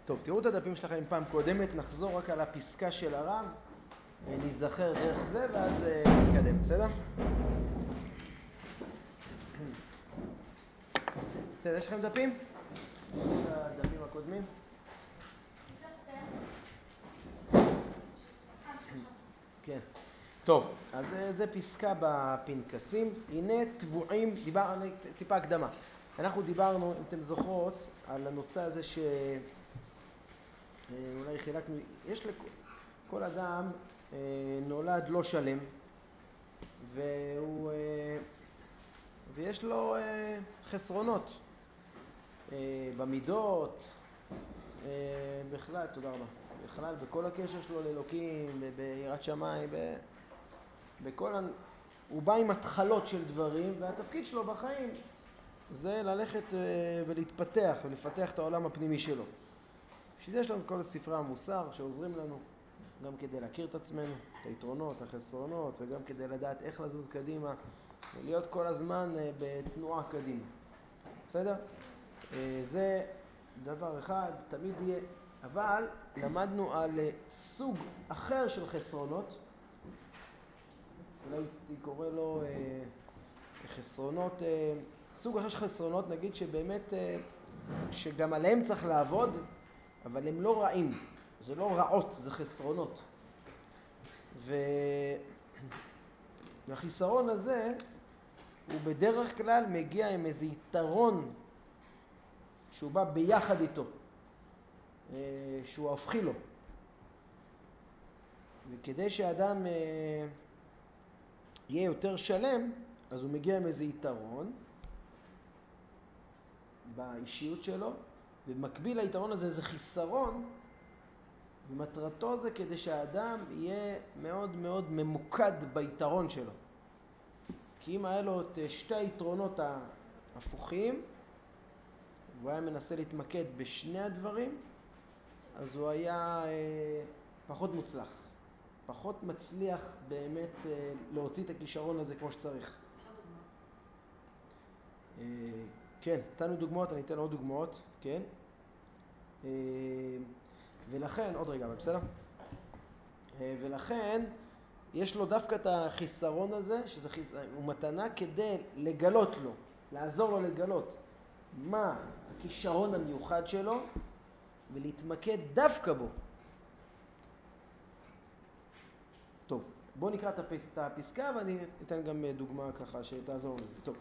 טוב, תראו את הדפים שלכם פעם קודמת, נחזור רק על הפסקה של הרב, ונזכר דרך זה, ואז נתקדם, בסדר? בסדר, יש לכם דפים? הדפים הקודמים? כן. טוב, אז זה פסקה בפנקסים. הנה טבועים, דיברנו, טיפה הקדמה. אנחנו דיברנו, אם אתם זוכרות, על הנושא הזה אולי חילקנו, יש לכל אדם נולד לא שלם, ויש לו חסרונות במידות, בכלל, תודה רבה, בכלל בכל הקשר שלו לאלוקים, ביראת שמיים, הוא בא עם התחלות של דברים, והתפקיד שלו בחיים זה ללכת ולהתפתח ולפתח את העולם הפנימי שלו. בשביל זה יש לנו את כל ספרי המוסר שעוזרים לנו גם כדי להכיר את עצמנו, את היתרונות, החסרונות, וגם כדי לדעת איך לזוז קדימה ולהיות כל הזמן בתנועה קדימה. בסדר? זה דבר אחד, תמיד יהיה. אבל למדנו על סוג אחר של חסרונות, אולי קורא לו חסרונות, סוג אחר של חסרונות, נגיד שבאמת, שגם עליהם צריך לעבוד, אבל הם לא רעים, זה לא רעות, זה חסרונות. והחיסרון הזה, הוא בדרך כלל מגיע עם איזה יתרון שהוא בא ביחד איתו, שהוא הופכי לו. וכדי שאדם יהיה יותר שלם, אז הוא מגיע עם איזה יתרון באישיות שלו, ובמקביל ליתרון הזה זה חיסרון, ומטרתו זה כדי שהאדם יהיה מאוד מאוד ממוקד ביתרון שלו. כי אם היה לו את שתי היתרונות ההפוכים, והוא היה מנסה להתמקד בשני הדברים, אז הוא היה פחות מוצלח. פחות מצליח באמת להוציא את הכישרון הזה כמו שצריך. כן, נתנו דוגמאות, אני אתן עוד דוגמאות, כן. ולכן, עוד רגע, בסדר? ולכן, יש לו דווקא את החיסרון הזה, הוא מתנה כדי לגלות לו, לעזור לו לגלות מה הכישרון המיוחד שלו, ולהתמקד דווקא בו. טוב, בואו נקרא את הפסקה, ואני אתן גם דוגמה ככה שתעזור לזה. טוב,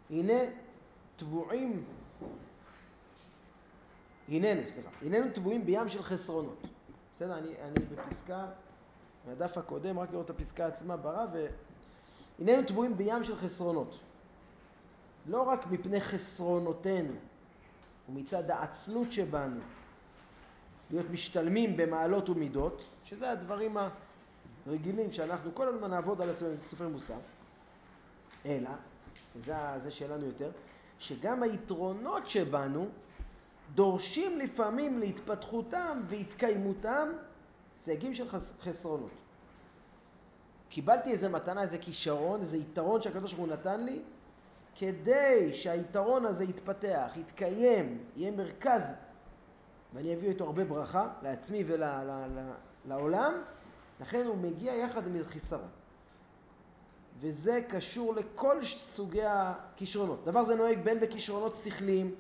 הננו טבועים בים של חסרונות. בסדר, אני בפסקה, מהדף הקודם, רק לראות את הפסקה עצמה ברב, הננו טבועים בים של חסרונות. לא רק מפני חסרונותינו, ומצד העצלות שבנו, להיות משתלמים במעלות ומידות, שזה הדברים הרגילים שאנחנו כל הזמן נעבוד על עצמנו, זה ספר מוסר, אלא, זה שלנו יותר, שגם היתרונות שבנו דורשים לפעמים להתפתחותם והתקיימותם סייגים של חסרונות. קיבלתי איזה מתנה, איזה כישרון, איזה יתרון שהקדוש ברוך הוא נתן לי, כדי שהיתרון הזה יתפתח, יתקיים, יהיה מרכז, ואני אביא איתו הרבה ברכה לעצמי ולעולם, לכן הוא מגיע יחד עם חיסרון. וזה קשור לכל סוגי הכישרונות. דבר זה נוהג בין בכישרונות שכליים,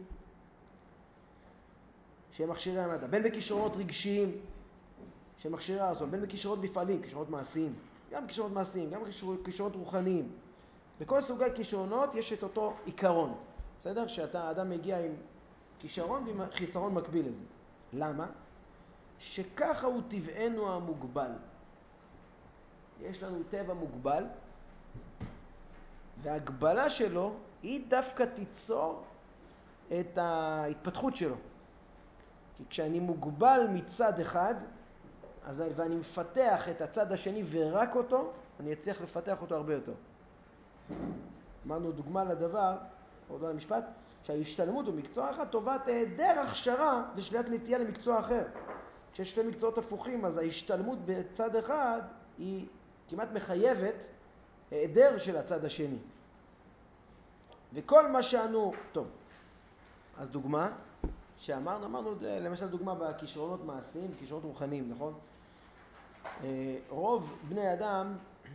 שהם מכשירי המדע, בין בכישרונות רגשיים, שהם מכשירי הרצון, בין בכישרונות מפעלים, כישרונות מעשיים, גם כישרונות מעשיים, גם כישרונות רוחניים. בכל סוגי הכישרונות יש את אותו עיקרון. בסדר? שאתה אדם מגיע עם כישרון ועם חיסרון מקביל לזה. למה? שככה הוא טבענו המוגבל. יש לנו טבע מוגבל, וההגבלה שלו היא דווקא תיצור את ההתפתחות שלו. כי כשאני מוגבל מצד אחד, ואני מפתח את הצד השני ורק אותו, אני אצליח לפתח אותו הרבה יותר. אמרנו דוגמה לדבר, עוד על המשפט, שההשתלמות במקצוע אחד טובת היעדר הכשרה ושלילת נטייה למקצוע אחר. כשיש שתי מקצועות הפוכים, אז ההשתלמות בצד אחד היא כמעט מחייבת היעדר של הצד השני. וכל מה שאנו, טוב, אז דוגמה, אמרנו למשל דוגמה בכישרונות מעשיים, כישרונות רוחניים, נכון? רוב בני אדם,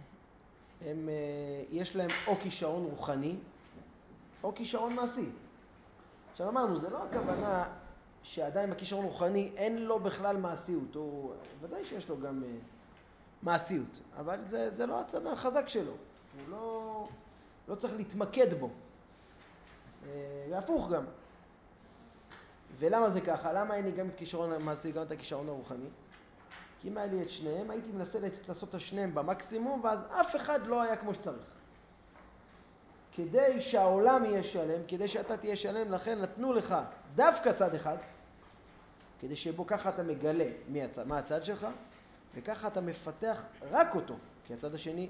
יש להם או כישרון רוחני, או כישרון מעשי. עכשיו אמרנו, זה לא הכוונה שאדם עם הכישרון רוחני אין לו בכלל מעשיות, הוא ודאי שיש לו גם מעשיות, אבל זה לא הצד החזק שלו, הוא לא צריך להתמקד בו, והפוך גם. ולמה זה ככה? למה אין לי גם את כישרון המעשי, גם את הכישרון הרוחני? כי אם היה לי את שניהם, הייתי מנסה לעשות את השניהם במקסימום, ואז אף אחד לא היה כמו שצריך. כדי שהעולם יהיה שלם, כדי שאתה תהיה שלם, לכן נתנו לך דווקא צד אחד, כדי שבו ככה אתה מגלה מה הצד שלך, וככה אתה מפתח רק אותו, כי הצד השני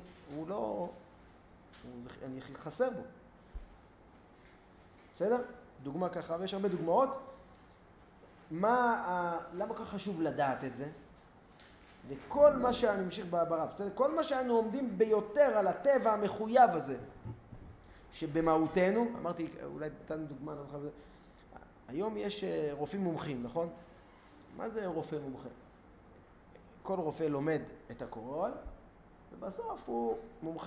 אני חסר בו. בסדר? דוגמה ככה, ויש הרבה דוגמאות. למה כך חשוב לדעת את זה? וכל מה שאני ממשיך ברב, בסדר? כל מה שאנו עומדים ביותר על הטבע המחויב הזה, שבמהותנו, אמרתי, אולי נתן דוגמה, לא זוכר, היום יש רופאים מומחים, נכון? מה זה רופא מומחה? כל רופא לומד את הכל, ובסוף הוא מומחה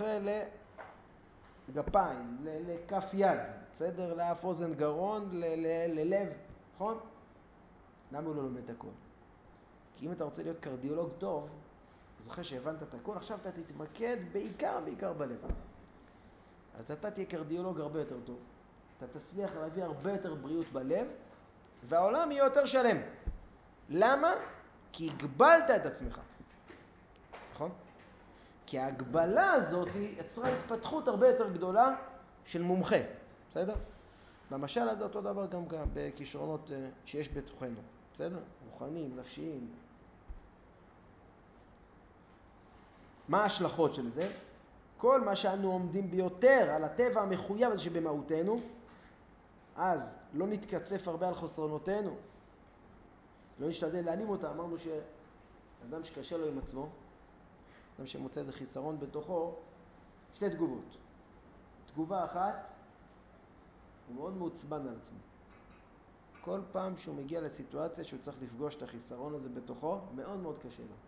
לגפיים, לכף יד, בסדר? לאף אוזן גרון, ללב, נכון? למה הוא לא לומד את הכל? כי אם אתה רוצה להיות קרדיולוג טוב, אז אחרי שהבנת את הכל, עכשיו אתה תתמקד בעיקר בלב. אז אתה תהיה קרדיולוג הרבה יותר טוב. אתה תצליח להביא הרבה יותר בריאות בלב, והעולם יהיה יותר שלם. למה? כי הגבלת את עצמך. נכון? כי ההגבלה הזאת יצרה התפתחות הרבה יותר גדולה של מומחה. בסדר? במשל הזה אותו דבר גם בכישרונות שיש בתוכנו. בסדר? רוחניים, נפשיים. מה ההשלכות של זה? כל מה שאנו עומדים ביותר על הטבע המחויב הזה שבמהותנו, אז לא נתקצף הרבה על חסרונותינו, לא נשתדל להעלים אותה. אמרנו שאדם שקשה לו עם עצמו, אדם שמוצא איזה חיסרון בתוכו, שתי תגובות. תגובה אחת, הוא מאוד מעוצבן על עצמו. כל פעם שהוא מגיע לסיטואציה שהוא צריך לפגוש את החיסרון הזה בתוכו, מאוד מאוד קשה לו.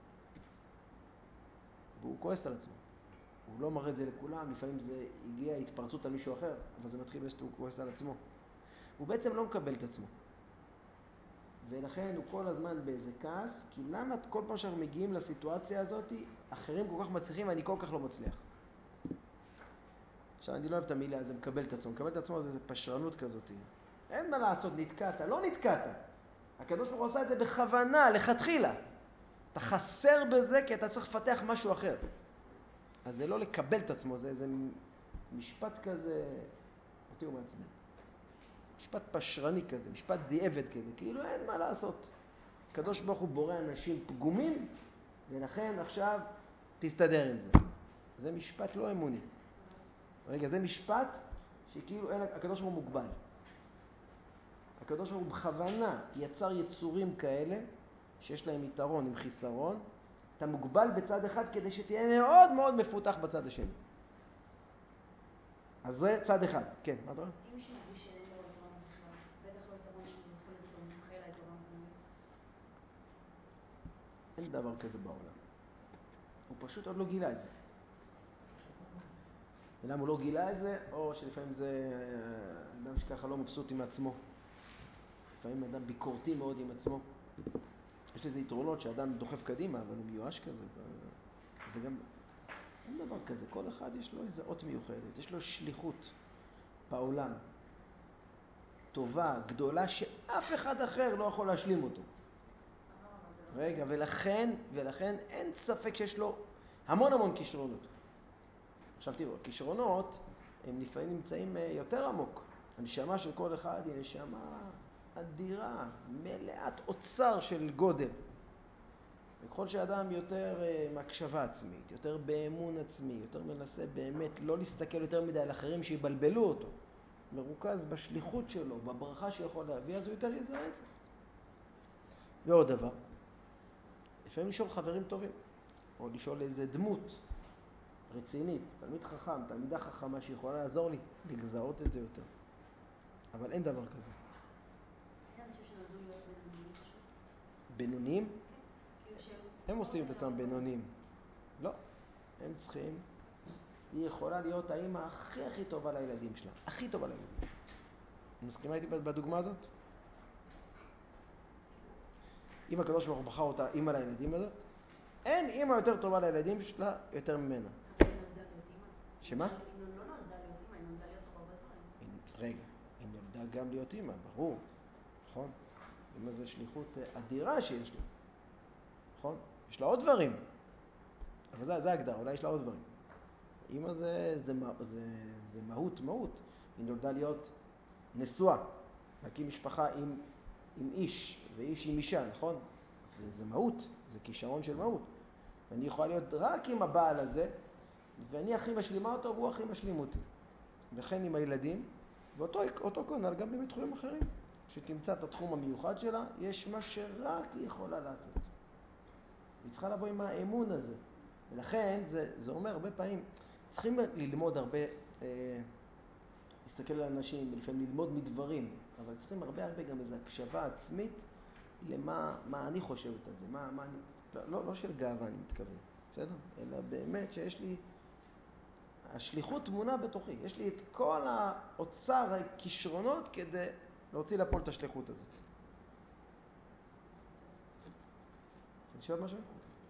והוא כועס על עצמו. הוא לא מראה את זה לכולם, לפעמים זה הגיע התפרצות על מישהו אחר, אבל זה מתחיל שהוא כועס על עצמו. הוא בעצם לא מקבל את עצמו. ולכן הוא כל הזמן באיזה כעס, כי למה כל פעם שאנחנו מגיעים לסיטואציה הזאת, אחרים כל כך מצליחים ואני כל כך לא מצליח. עכשיו אני לא אוהב את המילה הזה, מקבל את עצמו. מקבל את עצמו זה פשרנות כזאת. אין מה לעשות, נתקעת, לא נתקעת. הקדוש ברוך הוא עשה את זה בכוונה, לכתחילה. אתה חסר בזה כי אתה צריך לפתח משהו אחר. אז זה לא לקבל את עצמו, זה משפט כזה, אותי הוא מעצבן. משפט פשרני כזה, משפט דיעבד כזה, כאילו אין מה לעשות. הקדוש ברוך הוא בורא אנשים פגומים, ולכן עכשיו תסתדר עם זה. זה משפט לא אמוני. רגע, זה משפט שכאילו הקדוש ברוך הוא מוגבל. הקדוש ברוך הוא בכוונה יצר יצורים כאלה, שיש להם יתרון עם חיסרון, אתה מוגבל בצד אחד כדי שתהיה מאוד מאוד מפותח בצד השני. אז זה צד אחד. כן, מה אתה אומר? אם מישהו מרגיש שאין לו יתרון בכלל, בטח לא יתרון שהוא יכול להיות אותו מומחה ליתרון הזה. אין דבר כזה בעולם. הוא פשוט עוד לא גילה את זה. ולמה הוא לא גילה את זה? או שלפעמים זה אדם שככה לא מבסוט עם עצמו. לפעמים אדם ביקורתי מאוד עם עצמו. יש לזה יתרונות שאדם דוחף קדימה, אבל הוא מיואש כזה. זה גם... אין דבר כזה. כל אחד יש לו איזו אות מיוחדת. יש לו שליחות בעולם. טובה, גדולה, שאף אחד אחר לא יכול להשלים אותו. רגע, ולכן אין ספק שיש לו המון כישרונות. עכשיו תראו, הכישרונות הם לפעמים נמצאים יותר עמוק. הנשמה של כל אחד היא נשמה אדירה, מלאת אוצר של גודל. וככל שאדם יותר מהקשבה עצמית, יותר באמון עצמי, יותר מנסה באמת לא להסתכל יותר מדי על אחרים שיבלבלו אותו, מרוכז בשליחות שלו, בברכה שיכול להביא, אז הוא יותר יזהה את זה. ועוד דבר, לפעמים לשאול חברים טובים, או לשאול איזה דמות רצינית, תלמיד חכם, תלמידה חכמה שיכולה לעזור לי לגזרות את זה יותר. אבל אין דבר כזה. אין אנשים שנולדו בינוניים? כאילו שהם... הם עושים את עצמם בינוניים. לא, הם צריכים, היא יכולה להיות האמא הכי טובה לילדים שלה, הכי טובה לילדים. מסכימה איתי בדוגמה הזאת? אם הקדוש ברוך הוא בחר אותה אימא לילדים הזאת, אין אימא יותר טובה לילדים שלה יותר ממנה. אבל היא נולדה להיות אימא. שמה? היא לא נולדה להיות אימא, היא נולדה להיות הרבה דברים. רגע, היא נולדה גם להיות אימא, ברור, נכון? אימא זה שליחות אדירה שיש לה, נכון? יש לה עוד דברים, אבל זה הגדרה, אולי יש לה עוד דברים. אימא זה מהות. היא נולדה להיות נשואה, להקים משפחה עם איש, ואיש עם אישה, נכון? זה מהות, זה כישרון של מהות. ואני יכולה להיות רק עם הבעל הזה, ואני הכי משלימה אותו, והוא הכי משלים אותי. וכן עם הילדים, ואותו כונל גם בתחומים אחרים. שתמצא את התחום המיוחד שלה, יש מה שרק היא יכולה לעשות. היא צריכה לבוא עם האמון הזה. ולכן זה אומר הרבה פעמים, צריכים ללמוד הרבה, להסתכל על אנשים, לפעמים ללמוד מדברים, אבל צריכים הרבה גם איזו הקשבה עצמית למה אני חושבת על זה, מה אני, לא של גאווה אני מתכוון, בסדר? אלא באמת שיש לי, השליחות תמונה בתוכי, יש לי את כל האוצר, הכישרונות כדי להוציא לפועל את השליחות הזאת. אני שואל משהו?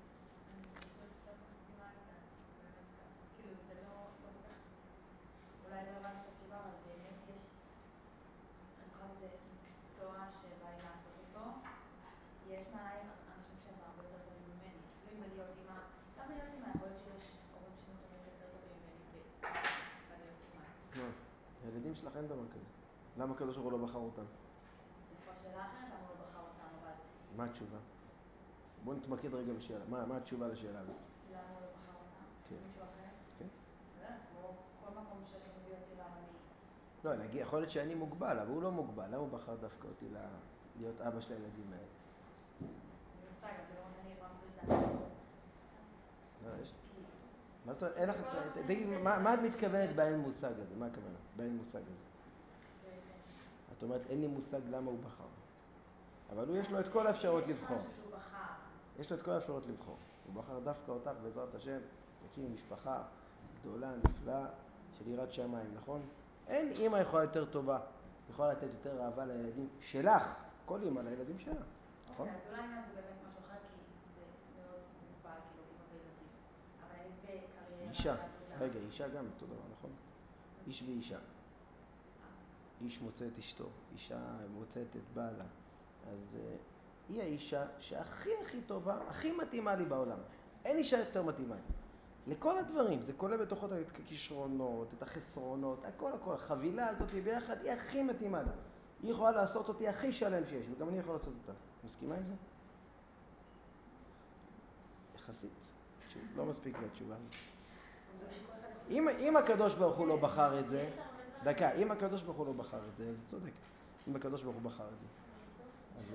אולי לא הבנתי את התשובה, אבל באמת יש, אני זוכרת איזה מקצוע שבא לי לעשות אותו, יש מעליי אנשים שהם הרבה יותר טובים ממני. אפילו אם בלהיות אימא, גם בלהיות אימא, יכול להיות שיש הורים שהם יכולים להיות יותר טובים ממני בלהיות אימא. לא, הילדים שלך אין דבר כזה. למה הקדוש ברוך הוא לא בחר אותם? זה כבר שאלה אחרת למה הוא לא בחר אותם, אבל... מה התשובה? בוא נתמקד רגע בשאלה. מה התשובה לשאלה הזאת? למה הוא לא בחר אותם? כן. מישהו אחר? כן. כמו כל מקום שמביא אותי אליו אני... לא, יכול להיות שאני מוגבל, אבל הוא לא מוגבל. למה הוא בחר דווקא אותי להיות אבא של הילדים האלה? אני מושג, אבל זה לא מה שאני יכולה לעשות את זה. לא, יש... מה זאת אומרת? תגיד, מה את מתכוונת באין מושג הזה? מה הכוונה? באין מושג הזה. את אומרת, אין לי מושג למה הוא בחר. אבל הוא יש לו את כל האפשרות לבחור. יש משהו שהוא בחר. יש לו את כל האפשרות לבחור. הוא בחר דווקא אותך בעזרת השם, להקים משפחה גדולה, נפלאה, של יראת שמיים, נכון? אין אמא יכולה יותר טובה, יכולה לתת יותר אהבה לילדים שלך, כל אמא לילדים שלה, נכון? אוקיי, אז אולי אמא זה באמת משהו אחר, כי זה מאוד מוגבל, כאילו אמא וילדים. אבל אני בקריירה, אישה, בעבודה. רגע, אישה גם אותו דבר, נכון? איש ואישה. איש מוצא את אשתו, אישה מוצאת את בעלה. אז היא האישה שהכי טובה, הכי מתאימה לי בעולם. אין אישה יותר מתאימה לי. לכל הדברים, זה כולל בתוכו את הכישרונות, את החסרונות, הכל. החבילה הזאת ביחד היא הכי מתאימה לי. היא יכולה לעשות אותי הכי שלם שיש, וגם אני יכול לעשות אותה. מסכימה עם זה? יחסית. לא מספיק לתשובה הזאת. אם הקדוש ברוך הוא לא בחר את זה, דקה, אם הקדוש ברוך הוא לא בחר את זה, אז צודק. אם הקדוש ברוך הוא בחר את זה. אז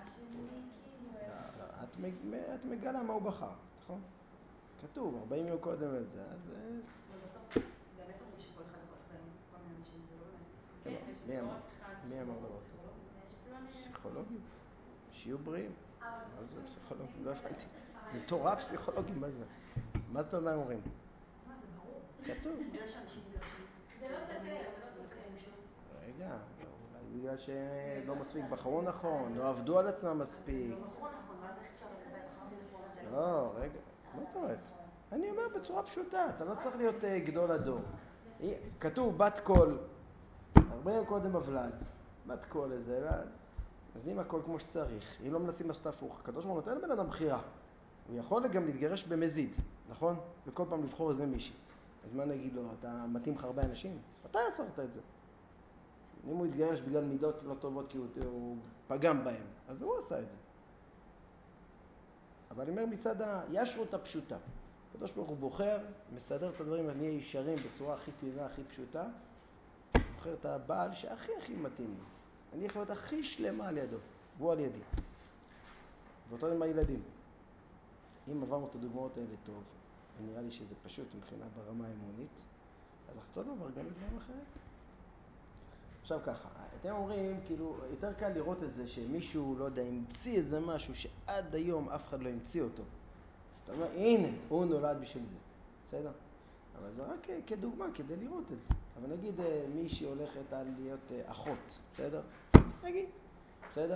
את מגלה מה הוא בחר, נכון? כתוב, 40 יום קודם לזה, אז... ובסוף באמת אומרים שכל אחד יכול לחזור עם כל מיני אנשים, זה לא באמת... כן, ושזה לא רק אחד, מי אמר דבר? פסיכולוגים. שיהיו בריאים. מה זה פסיכולוגים? לא הבנתי. זה תורה פסיכולוגים, מה זה? מה זאת אומרת מה הם אומרים? מה זה ברור? כתוב. בגלל שאנשים מתגרשים. זה לא סותר. רגע, אולי בגלל שלא מספיק בחרו נכון, לא עבדו על עצמם מספיק. לא בחרו נכון, ואז איך אפשר לדעת? בחרתי נכון, אז אני... לא, רגע, מה זאת אומרת? אני אומר בצורה פשוטה, אתה לא צריך להיות גדול הדור. כתוב בת קול, הרבה יום קודם הוולד, בת קול איזה, אז אם הכל כמו שצריך, אם לא מנסים לעשות הפוך, הקדוש ברוך הוא נותן לבן אדם בחירה. הוא יכול גם להתגרש במזיד, נכון? וכל פעם לבחור איזה מישהי. אז מה נגיד לו, אתה מתאים לך הרבה אנשים? אתה יצרת את זה. אם הוא התגרש בגלל מידות לא טובות כי הוא פגם בהם, אז הוא עשה את זה. אבל אני אומר מצד הישרות הפשוטה. הקדוש ברוך הוא בוחר, מסדר את הדברים, נהיה ישרים בצורה הכי טבעה, הכי פשוטה. בוחר את הבעל שהכי מתאים לי. אני יכול להיות הכי שלמה על ידו, והוא על ידי. ואותו עם הילדים. אם עברנו את הדוגמאות האלה טוב, ונראה לי שזה פשוט מבחינה ברמה האמונית, אז אותו דבר גם בדברים אחרים. עכשיו ככה, אתם אומרים, כאילו, יותר קל לראות את זה שמישהו, לא יודע, המציא איזה משהו שעד היום אף אחד לא המציא אותו. אז אתה אומר, הנה, הוא נולד בשביל זה. בסדר? אבל זה רק כדוגמה, כדי לראות את זה. אבל נגיד מישהי הולכת על להיות אחות, בסדר? נגיד, בסדר?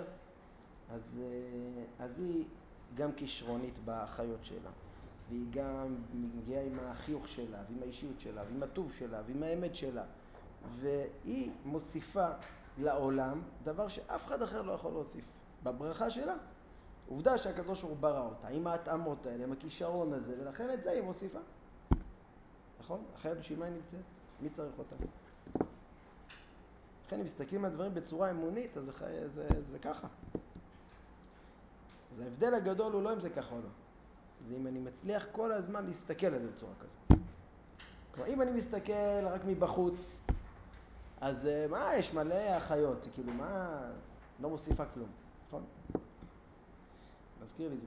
אז היא גם כישרונית בחיות שלה, והיא גם מגיעה עם החיוך שלה, ועם האישיות שלה, ועם הטוב שלה, ועם האמת שלה, והיא מוסיפה לעולם דבר שאף אחד אחר לא יכול להוסיף. בברכה שלה, עובדה שהקדוש ברוך הוא ברא אותה, עם ההתאמות האלה, עם הכישרון הזה, ולכן את זה היא מוסיפה. נכון? אחרת בשביל מה היא נמצאת? מי צריך אותה? לכן אם מסתכלים על דברים בצורה אמונית, אז זה ככה. אז ההבדל הגדול הוא לא אם זה ככה או לא. זה אם אני מצליח כל הזמן להסתכל על זה בצורה כזאת. כלומר, אם אני מסתכל רק מבחוץ, אז מה, יש מלא החיות, כאילו מה, לא מוסיפה כלום, נכון? מזכיר לי,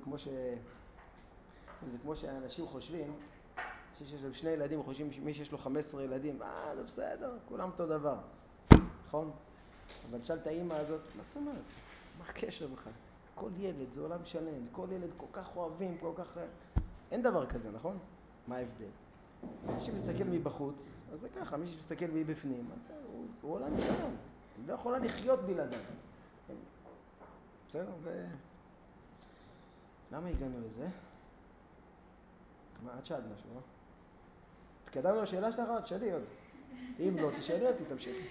זה כמו שאנשים חושבים, שיש להם 2 ילדים, חושבים שמי שיש לו 15 ילדים, זה בסדר, כולם אותו דבר, נכון? אבל שאל את האמא הזאת, מה זאת אומרת? מה הקשר בכלל? כל ילד זה עולם שלם, כל ילד כל כך אוהבים, כל כך... אין דבר כזה, נכון? מה ההבדל? מי שמסתכל מבחוץ, אז זה ככה, מי שמסתכל מבפנים, אז הוא עולם שלם, היא לא יכולה לחיות בלעדיו. בסדר? למה הגענו לזה? מה, את שאלת משהו, לא? התקדמנו לשאלה שלך, תשאלי עוד. אם לא, תשאלי אותי, תמשיכי.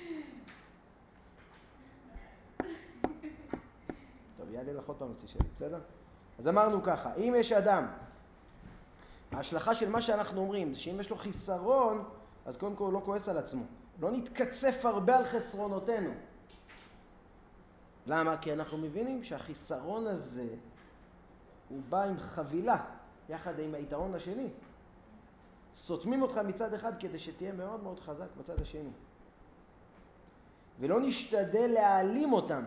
טוב, יעלה לך עוד פעם, אז תשאלי, בסדר? אז אמרנו ככה, אם יש אדם, ההשלכה של מה שאנחנו אומרים, זה שאם יש לו חיסרון, אז קודם כל הוא לא כועס על עצמו. לא נתקצף הרבה על חסרונותינו. למה? כי אנחנו מבינים שהחיסרון הזה, הוא בא עם חבילה, יחד עם היתרון השני. סותמים אותך מצד אחד כדי שתהיה מאוד מאוד חזק בצד השני. ולא נשתדל להעלים אותם.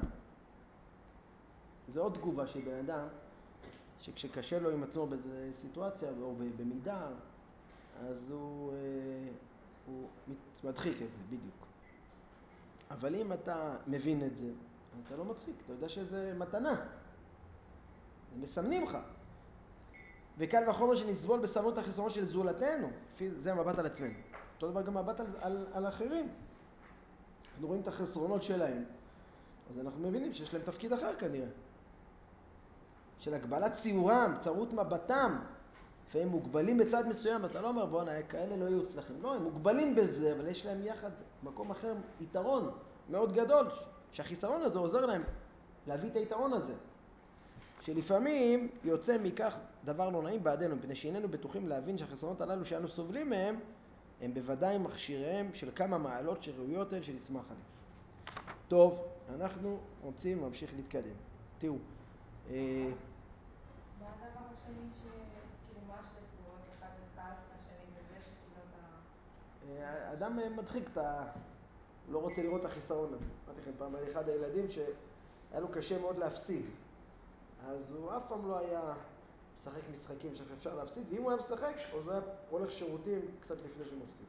זו עוד תגובה של בן אדם, שכשקשה לו עם עצמו באיזו סיטואציה או במידה, אז הוא מדחיק את זה, בדיוק. אבל אם אתה מבין את זה, אז אתה לא מדחיק, אתה יודע שזה מתנה. הם מסמנים לך. וקל וחומר שנסבול בסבלנות החסרונות של זולתנו, זה המבט על עצמנו. אותו דבר גם מבט על אחרים. אנחנו רואים את החסרונות שלהם, אז אנחנו מבינים שיש להם תפקיד אחר כנראה. של הגבלת ציורם, צרות מבטם, והם מוגבלים בצד מסוים, אז אתה לא אומר בוא נהיה כאלה לא יהיו צלחים. לא, הם מוגבלים בזה, אבל יש להם יחד מקום אחר יתרון מאוד גדול, שהחיסרון הזה עוזר להם להביא את היתרון הזה. שלפעמים יוצא מכך דבר לא נעים בעדנו, מפני שאיננו בטוחים להבין שהחסרונות הללו שאנו סובלים מהם, הם בוודאי מכשיריהם של כמה מעלות שראויות הן שנשמח עליהם. טוב, אנחנו רוצים להמשיך להתקדם. תראו, מה הדבר השני שכאילו מה שתגובות אחד לכעס לשני בזה שכאילו אתה... אדם מדחיק הוא לא רוצה לראות את החיסרון הזה. אמרתי לכם פעם על אחד הילדים שהיה לו קשה מאוד להפסיד. אז הוא אף פעם לא היה משחק משחקים שאפשר להפסיד, ואם הוא היה משחק, אז הוא היה הולך שירותים קצת לפני שהוא מפסיד.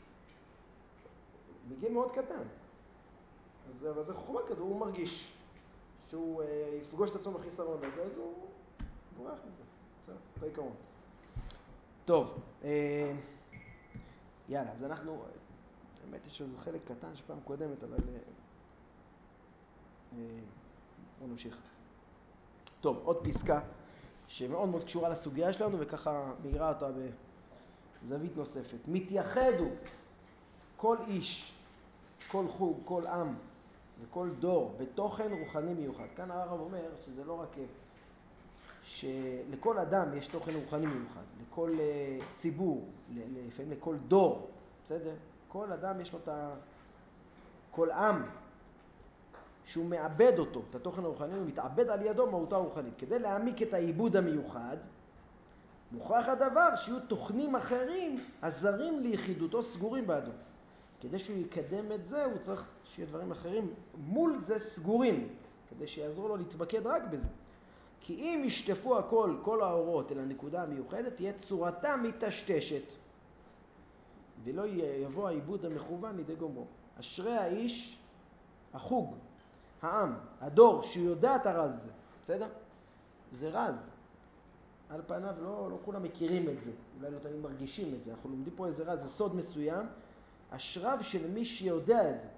בגיל מאוד קטן. אבל זה חוכמה כזו, הוא מרגיש שהוא יפגוש את עצמו בחיסרון הזה, אז הוא בורח מזה. בסדר, זה עיקרון. טוב, יאללה, אז אנחנו, האמת יש איזה חלק קטן שפעם קודמת, אבל בואו נמשיך. טוב, עוד פסקה שמאוד מאוד קשורה לסוגיה שלנו, וככה מאירה אותה בזווית נוספת. מתייחדו כל איש, כל חוג, כל עם וכל דור בתוכן רוחני מיוחד. כאן הרב אומר שזה לא רק שלכל אדם יש תוכן רוחני מיוחד, לכל ציבור, לפעמים לכל דור, בסדר? כל אדם יש לו כל עם שהוא מאבד אותו, את התוכן הרוחני, הוא מתאבד על ידו מהותו הרוחנית. כדי להעמיק את העיבוד המיוחד, מוכרח הדבר שיהיו תוכנים אחרים הזרים ליחידותו סגורים בעדו. כדי שהוא יקדם את זה, הוא צריך שיהיו דברים אחרים מול זה סגורים, כדי שיעזרו לו להתמקד רק בזה. כי אם ישטפו הכל, כל האורות אל הנקודה המיוחדת, תהיה צורתה מטשטשת, ולא יבוא העיבוד המכוון לידי גומרו. אשרי האיש החוג, העם, הדור שיודע את הרז הזה, בסדר? זה רז. על פניו לא כולם מכירים את זה, אולי לא תמיד מרגישים את זה, אנחנו לומדים פה איזה רז, זה סוד מסוים, השרב של מי שיודע את זה.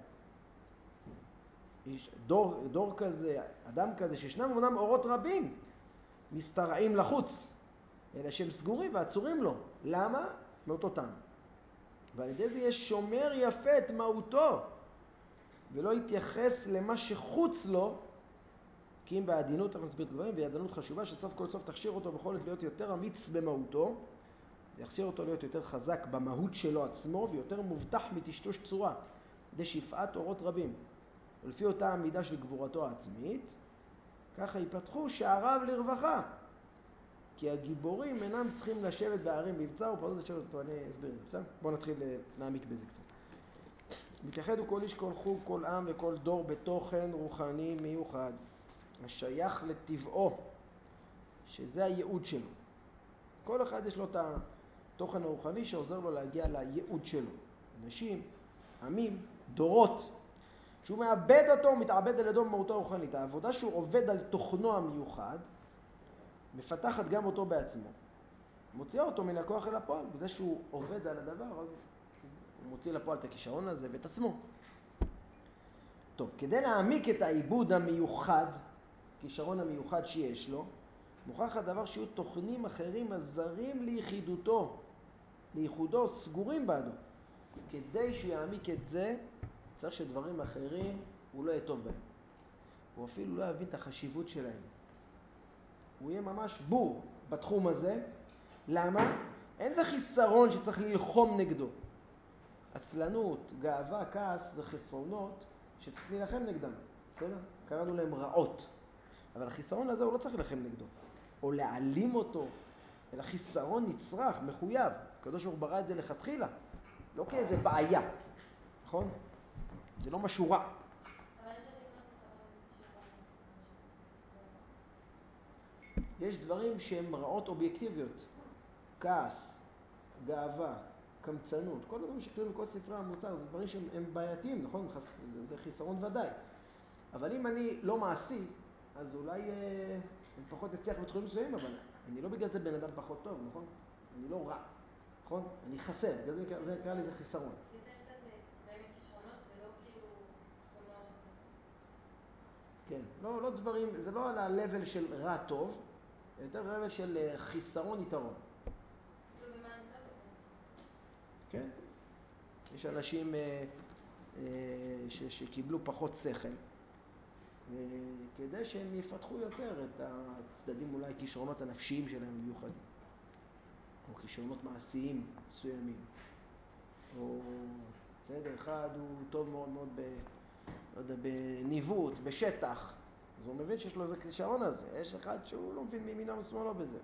דור כזה, אדם כזה, שישנם אמנם אורות רבים, מסתרעים לחוץ, אלא שהם סגורים ועצורים לו. למה? מאותו טעם. ועל ידי זה יש שומר יפה את מהותו, ולא יתייחס למה שחוץ לו, כי אם בעדינות אנחנו נסביר את הדברים, ועדינות חשובה שסוף כל סוף תכשיר אותו בכל עת להיות יותר אמיץ במהותו, יכשיר אותו להיות יותר חזק במהות שלו עצמו, ויותר מובטח מטשטוש צורה, כדי שיפעת אורות רבים. ולפי אותה המידה של גבורתו העצמית, ככה ייפתחו שעריו לרווחה. כי הגיבורים אינם צריכים לשבת בערים מבצע ופעולות לשבת אותו. אני אסביר את זה, בסדר? בואו נתחיל להעמיק בזה קצת. מתייחד הוא כל איש, כל חוג, כל עם וכל דור בתוכן רוחני מיוחד, השייך לטבעו, שזה הייעוד שלו. כל אחד יש לו את התוכן הרוחני שעוזר לו להגיע לייעוד שלו. אנשים, עמים, דורות. שהוא מאבד אותו, הוא מתעבד על ידו במהותו הרוחנית. העבודה שהוא עובד על תוכנו המיוחד, מפתחת גם אותו בעצמו. מוציאה אותו מן הכוח אל הפועל. בזה שהוא עובד על הדבר, אז הוא מוציא לפועל את הכישרון הזה ואת עצמו. טוב, כדי להעמיק את העיבוד המיוחד, הכישרון המיוחד שיש לו, מוכרח הדבר שיהיו תוכנים אחרים הזרים לייחודו, סגורים בעדו. כדי שהוא יעמיק את זה, צריך שדברים אחרים הוא לא יהיה טוב בהם. הוא אפילו לא יבין את החשיבות שלהם. הוא יהיה ממש בור בתחום הזה. למה? אין זה חיסרון שצריך ללחום נגדו. עצלנות, גאווה, כעס זה חסרונות שצריך להילחם נגדם. בסדר? קראנו להם רעות. אבל החיסרון הזה הוא לא צריך להילחם נגדו. או להעלים אותו. אלא חיסרון נצרך, מחויב. הקדוש ברוך הוא ברא את זה לכתחילה. לא כאיזה בעיה. נכון? זה לא משהו רע. יש דברים שהם רעות אובייקטיביות. כעס, גאווה, קמצנות, כל הדברים שכתובים בכל ספרי המוסר, זה דברים שהם בעייתיים, נכון? זה חיסרון ודאי. אבל אם אני לא מעשי, אז אולי אני פחות אצליח בתחומים מסוימים, אבל אני לא בגלל זה בן אדם פחות טוב, נכון? אני לא רע, נכון? אני חסר, בגלל זה נקרא לי זה חיסרון. יותר כזה, בהם כישרונות ולא כאילו תכונות. כן, לא דברים, זה לא על ה-level של רע טוב, יותר level של חיסרון יתרון. כאילו במה אני טוב? כן. יש אנשים שקיבלו פחות שכל, כדי שהם יפתחו יותר את הצדדים, אולי כישרונות הנפשיים שלהם מיוחדים, או כישרונות מעשיים מסוימים. או בסדר, אחד הוא טוב מאוד מאוד בניווט, בשטח, אז הוא מבין שיש לו איזה כישרון הזה. יש אחד שהוא לא מבין מימינו ושמאלו בזה.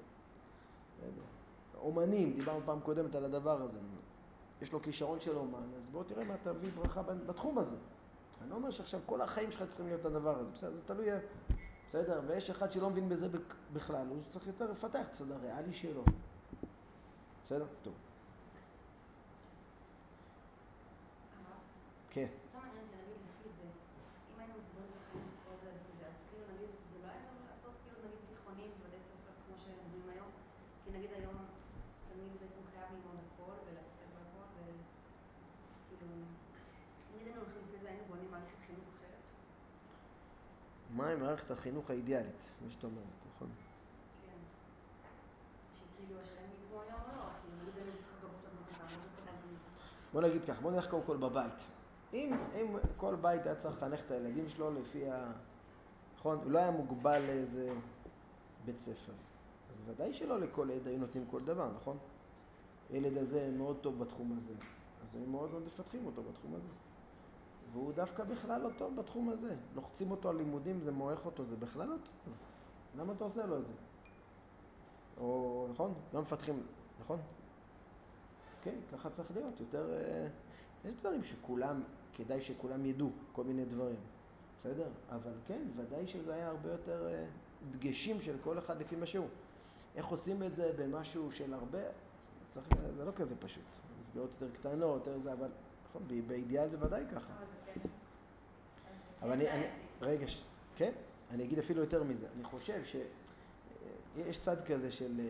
אומנים, דיברנו פעם קודמת על הדבר הזה. יש לו כישרון של אומן, אז בוא תראה מה תביא ברכה בתחום הזה. אני לא אומר שעכשיו כל החיים שלך צריכים להיות הדבר הזה. בסדר, זה תלוי, בסדר, ויש אחד שלא מבין בזה בכלל, הוא צריך יותר לפתח את הצד הריאלי שלו. בסדר? טוב. כן. סתם מעניין אותי, נגיד לפי זה, אם היינו מסדרים את החיים כל זה לפי זה, אז כאילו נגיד, זה לא היה גם לעשות כאילו נגיד תיכונים ובתי ספר כמו שלומדים היום? כי נגיד היום תלמיד בעצם חייב ללמוד הכל ולהצטרך והכל, וכאילו, נגיד היינו הולכים לפי זה, היינו בונים מערכת חינוך אחרת? מהי מערכת החינוך האידיאלית? מה שאתה אומרת, נכון? כן. שכאילו השאלה היא כמו היום או לא, כאילו נגיד באמת צריך לגבות את הדברים כמה, לא בסדר גם... בוא נגיד כך, בוא נלך קודם כל בבית. אם כל בית היה צריך לחנך את הילדים שלו לפי נכון? הוא לא היה מוגבל לאיזה בית ספר. אז ודאי שלא לכל ילד היו נותנים כל דבר, נכון? ילד הזה מאוד טוב בתחום הזה. אז הם מאוד מאוד מפתחים אותו בתחום הזה. והוא דווקא בכלל לא טוב בתחום הזה. לוחצים אותו על לימודים, זה מועך אותו, זה בכלל לא טוב. למה אתה עושה לו את זה? או, נכון? גם מפתחים, נכון? כן, ככה צריך להיות. יותר, יש דברים שכולם, כדאי שכולם ידעו, כל מיני דברים. בסדר? אבל כן, ודאי שזה היה הרבה יותר דגשים של כל אחד לפי משהו. איך עושים את זה במשהו של הרבה? זה לא כזה פשוט. מסגרות יותר קטנות, יותר זה, אבל נכון, באידיאל זה ודאי ככה. אבל זה כן. אז אבל רגע, כן? אני אגיד אפילו יותר מזה. אני חושב שיש צד כזה של...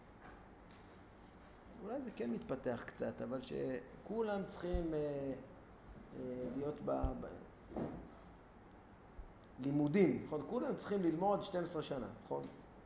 אולי זה כן מתפתח קצת, אבל שכולם צריכים להיות לימודים, נכון? כולם צריכים ללמוד 12 שנה, נכון?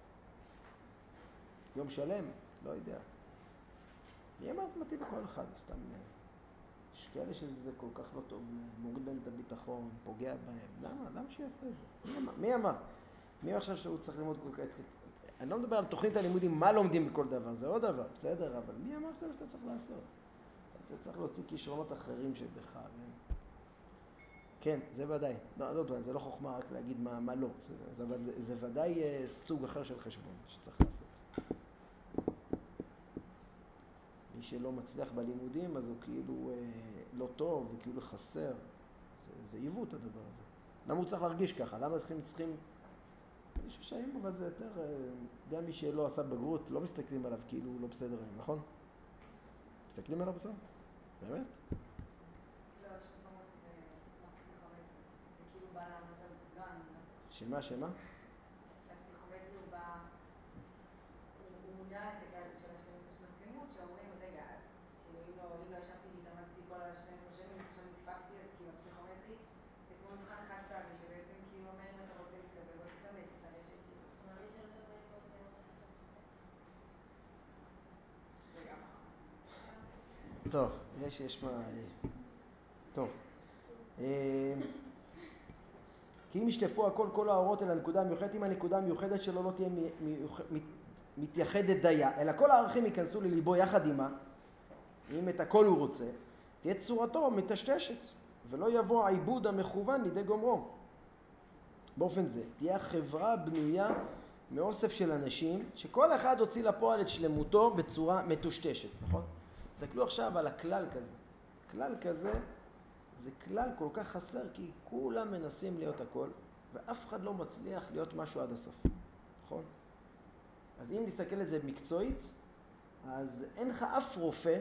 יום שלם? לא יודע. מי אמר זה מתאים לכל אחד, סתם... יש כאלה שזה כל כך לא טוב, מוריד להם את הביטחון, פוגע בהם. למה שיעשה את זה? מי אמר? מי עכשיו שהוא צריך ללמוד כל כך... אני לא מדבר על תוכנית הלימודים, מה לומדים בכל דבר, זה עוד דבר, בסדר? אבל מי אמר שזה מה שאתה צריך לעשות? אתה צריך להוציא כישרונות אחרים שבך. כן, זה ודאי. לא, זה לא חוכמה רק להגיד מה לא. אבל זה ודאי סוג אחר של חשבון שצריך לעשות. מי שלא מצליח בלימודים, אז הוא כאילו לא טוב וכאילו חסר. זה עיוות הדבר הזה. למה הוא צריך להרגיש ככה? למה צריכים... אני חושב שהיום אבל זה יותר... גם מי שלא עשה בגרות, לא מסתכלים עליו כאילו הוא לא בסדר היום, נכון? מסתכלים עליו בסדר? באמת? לא, יש מקומות שזה סמך פסיכומטרי. זה כאילו בא לענות על... לא, אני לא צריך. שמה? שהפסיכומטרי הוא בא... הוא מונע את הקטע הזה של ה-12 שנות לימוד, שאומרים, רגע, כאילו אם לא ישבתי והתאמנתי כל ה-12 שנים, עכשיו נדפקתי, אז כאילו הפסיכומטרי זה כמו מבחן חד פעמי, שבעצם כאילו אומר אם אתה רוצה להתקבל, בוא תתאמץ, תראה שכאילו... זאת אומרת, מי שלא שווה ללמוד מראש אחת הפסיכומטרי. זה גם נכון. טוב, יש מה... טוב. כי אם ישטפו הכל כל האורות אל הנקודה המיוחדת, אם הנקודה המיוחדת שלו לא תהיה מתייחדת דייה, אלא כל הערכים ייכנסו לליבו יחד עמה, אם את הכל הוא רוצה, תהיה צורתו מטשטשת, ולא יבוא העיבוד המכוון לידי גומרו. באופן זה, תהיה החברה בנויה מאוסף של אנשים, שכל אחד הוציא לפועל את שלמותו בצורה מטושטשת, נכון? תסתכלו עכשיו על הכלל כזה. כלל כזה זה כלל כל כך חסר, כי כולם מנסים להיות הכל, ואף אחד לא מצליח להיות משהו עד הסוף, נכון? אז אם נסתכל על זה מקצועית, אז אין לך אף רופא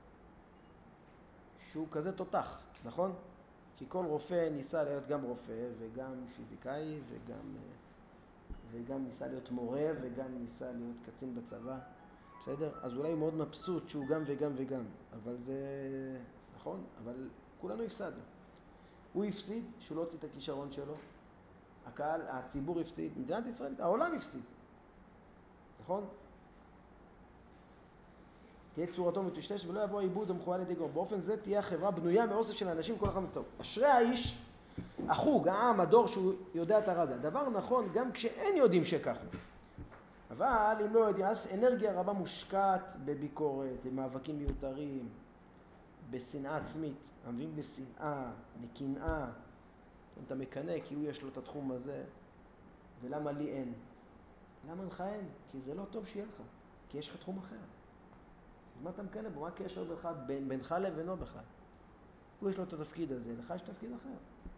שהוא כזה תותח, נכון? כי כל רופא ניסה להיות גם רופא וגם פיזיקאי וגם ניסה להיות מורה וגם ניסה להיות קצין בצבא, בסדר? אז אולי מאוד מבסוט שהוא גם וגם, אבל זה נכון, אבל כולנו הפסדנו. הוא הפסיד שהוא לא הוציא את הכישרון שלו, הקהל, הציבור הפסיד, מדינת ישראל, העולם הפסיד, נכון? תהיה צורתו מטושטשת ולא יבוא העיבוד המכוון לידי גומרו. באופן זה תהיה החברה בנויה מאוסף של אנשים כל אחד טוב. אשרי האיש, החוג, העם, הדור שהוא יודע את הרע. זה הדבר נכון גם כשאין יודעים שכך הוא. אבל אם לא יודעים, אז אנרגיה רבה מושקעת בביקורת, במאבקים מיותרים, בשנאה עצמית, עמדים בשנאה, מקנאה. אתה מקנא כי הוא יש לו את התחום הזה, ולמה לי אין? למה לך אין? כי זה לא טוב שיהיה לך, כי יש לך תחום אחר. אז מה אתה מקנא בו? מה הקשר בינך לבינו בכלל? הוא יש לו את התפקיד הזה, לך יש תפקיד אחר.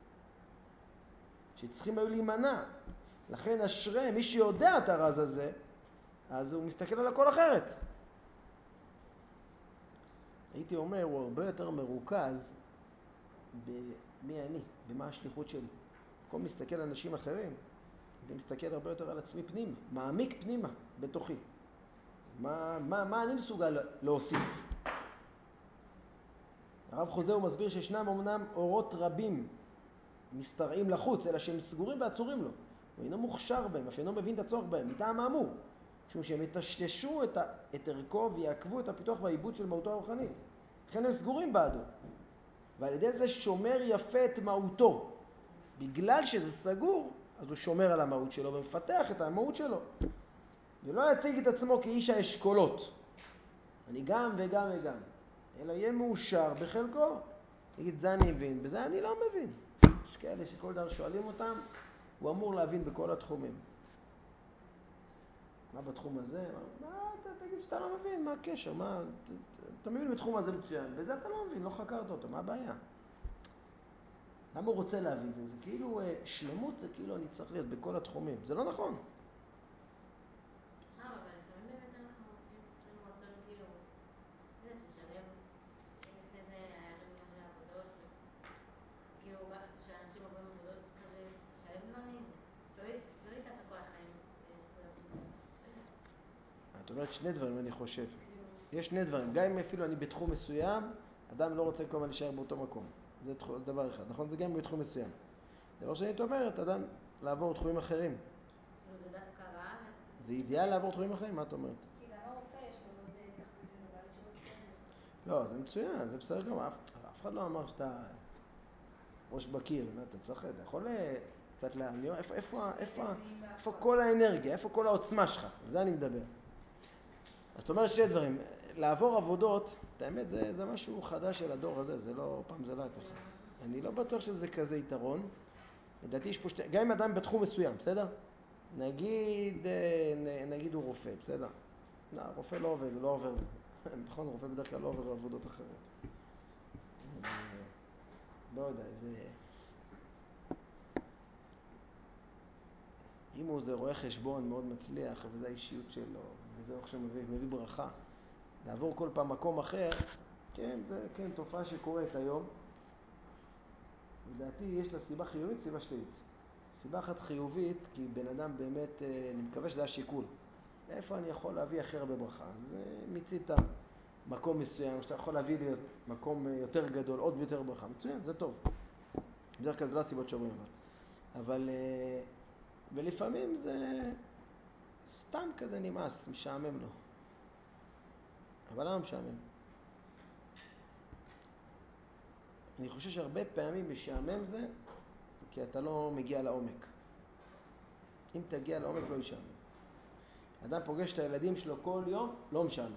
שצריכים היו להימנע. לכן אשרי, מי שיודע את הרז הזה, אז הוא מסתכל על הכל אחרת. הייתי אומר, הוא הרבה יותר מרוכז במי אני, במה השליחות שלי. במקום להסתכל על אנשים אחרים, אני מסתכל הרבה יותר על עצמי פנימה, מעמיק פנימה בתוכי. מה אני מסוגל להוסיף? הרב חוזה הוא מסביר שישנם אמנם אורות רבים מסתרעים לחוץ, אלא שהם סגורים ועצורים לו. הוא אינו מוכשר בהם, אף אינו מבין את הצורך בהם, מטעם האמור. משום שהם יטשטשו את ערכו ויעכבו את הפיתוח והעיבוד של מהותו הרוחנית. לכן הם סגורים בעדו. ועל ידי זה שומר יפה את מהותו. בגלל שזה סגור, אז הוא שומר על המהות שלו ומפתח את המהות שלו. ולא יציג את עצמו כאיש האשכולות. אני גם וגם, אלא יהיה מאושר בחלקו. תגיד, זה אני מבין, בזה אני לא מבין. יש כאלה שכל דבר שואלים אותם, הוא אמור להבין בכל התחומים. מה בתחום הזה? תגיד שאתה לא מבין, מה הקשר? אתה מבין בתחום הזה מצוין, בזה אתה לא מבין, לא חקרת אותו, מה הבעיה? למה הוא רוצה להבין זה? זה כאילו, שלמות זה כאילו אני צריך להיות בכל התחומים. זה לא נכון. אבל לפעמים באמת אנחנו צריכים רצון כאילו, לשלב לפני זה היה לנו עבודות, כאילו שאנשים עוברים עבודות זאת אומרת שני דברים אני חושב. יש שני דברים, גם אם אפילו אני בתחום מסוים, אדם לא רוצה כל הזמן להישאר באותו מקום. זה דבר אחד, נכון? זה גם בתחום מסוים. דבר שני, את אומרת, אדם לעבור תחומים אחרים. זה דווקא רע. זה אידיאל לעבור תחומים אחרים, מה את אומרת? כי גם הרופא יש לו עוד תחביבים בבית שהוא עושה את זה. לא, זה מצוין, זה בסדר גם. אף אחד לא אמר שאתה ראש בקיר, אתה צריך, אתה יכול קצת להניע, איפה כל האנרגיה, איפה כל העוצמה שלך? על זה אני מדבר. אז זאת אומרת שני דברים, לעבור עבודות, את האמת זה משהו חדש של הדור הזה, זה לא, פעם זה לא היה ככה. אני לא בטוח שזה כזה יתרון. לדעתי יש פה גם אם אדם בתחום מסוים, בסדר? נגיד הוא רופא, בסדר? לא, רופא לא עובד, הוא לא עובר. נכון, רופא בדרך כלל לא עובר עבודות אחרות. לא יודע, אם הוא זה רואה חשבון מאוד מצליח, וזה האישיות שלו, וזה עכשיו מביא ברכה, לעבור כל פעם מקום אחר, כן, זה כן תופעה שקורית היום. לדעתי יש לה סיבה חיובית, סיבה שלילית. סיבה אחת חיובית, כי בן אדם באמת, אני מקווה שזה השיקול. איפה אני יכול להביא הכי הרבה ברכה? אז מיצית מקום מסוים, שאתה יכול להביא לי מקום יותר גדול, עוד יותר ברכה. מצוין, זה טוב. בדרך כלל זה לא הסיבות שאומרים, אבל ולפעמים זה סתם כזה נמאס, משעמם לו. אבל למה משעמם? אני חושב שהרבה פעמים משעמם זה כי אתה לא מגיע לעומק. אם תגיע לעומק לא ישעמם. אדם פוגש את הילדים שלו כל יום, לא משעמם.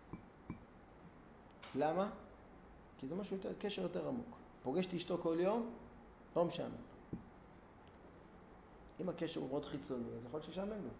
למה? כי זה משהו יותר, קשר יותר עמוק. פוגש את אשתו כל יום, לא משעמם. אם הקשר הוא מאוד חיצוני, אז יכול להיות שישעמם לו.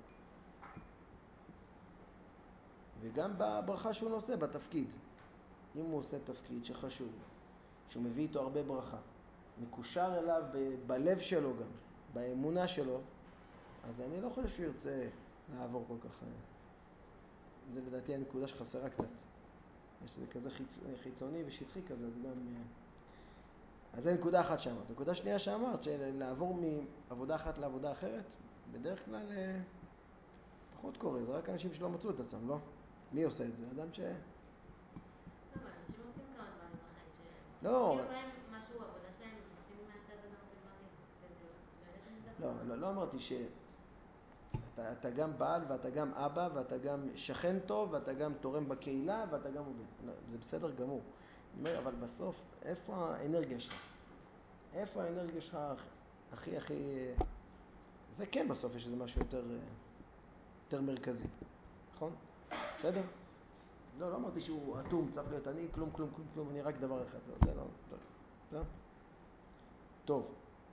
וגם בברכה שהוא נושא, בתפקיד. אם הוא עושה תפקיד שחשוב, שהוא מביא איתו הרבה ברכה, מקושר אליו בלב שלו גם, באמונה שלו, אז אני לא חושב שהוא ירצה לעבור כל כך. זה לדעתי הנקודה שחסרה קצת. יש שזה כזה חיצוני ושטחי כזה, אז גם... אז זה נקודה אחת שאמרת. נקודה שנייה שאמרת, שלעבור מעבודה אחת לעבודה אחרת, בדרך כלל פחות קורה, זה רק אנשים שלא מצאו את עצמם, לא? מי עושה את זה? אדם ש... לא, אבל אנשים עושים כמה דברים בחיים שלהם. לא. כאילו בהם משהו, עבודה שלהם, הם עושים מהצוות גם כדברים. וזה באמת נדבר. לא אמרתי ש... אתה גם בעל ואתה גם אבא ואתה גם שכן טוב ואתה גם תורם בקהילה ואתה גם עובד. זה בסדר גמור. אני אומר, אבל בסוף, איפה האנרגיה שלך? איפה האנרגיה שלך הכי... זה כן בסוף יש איזה משהו יותר מרכזי. נכון? בסדר? לא אמרתי שהוא אטום, צריך להיות אני, כלום, אני רק דבר אחד. זה לא. טוב.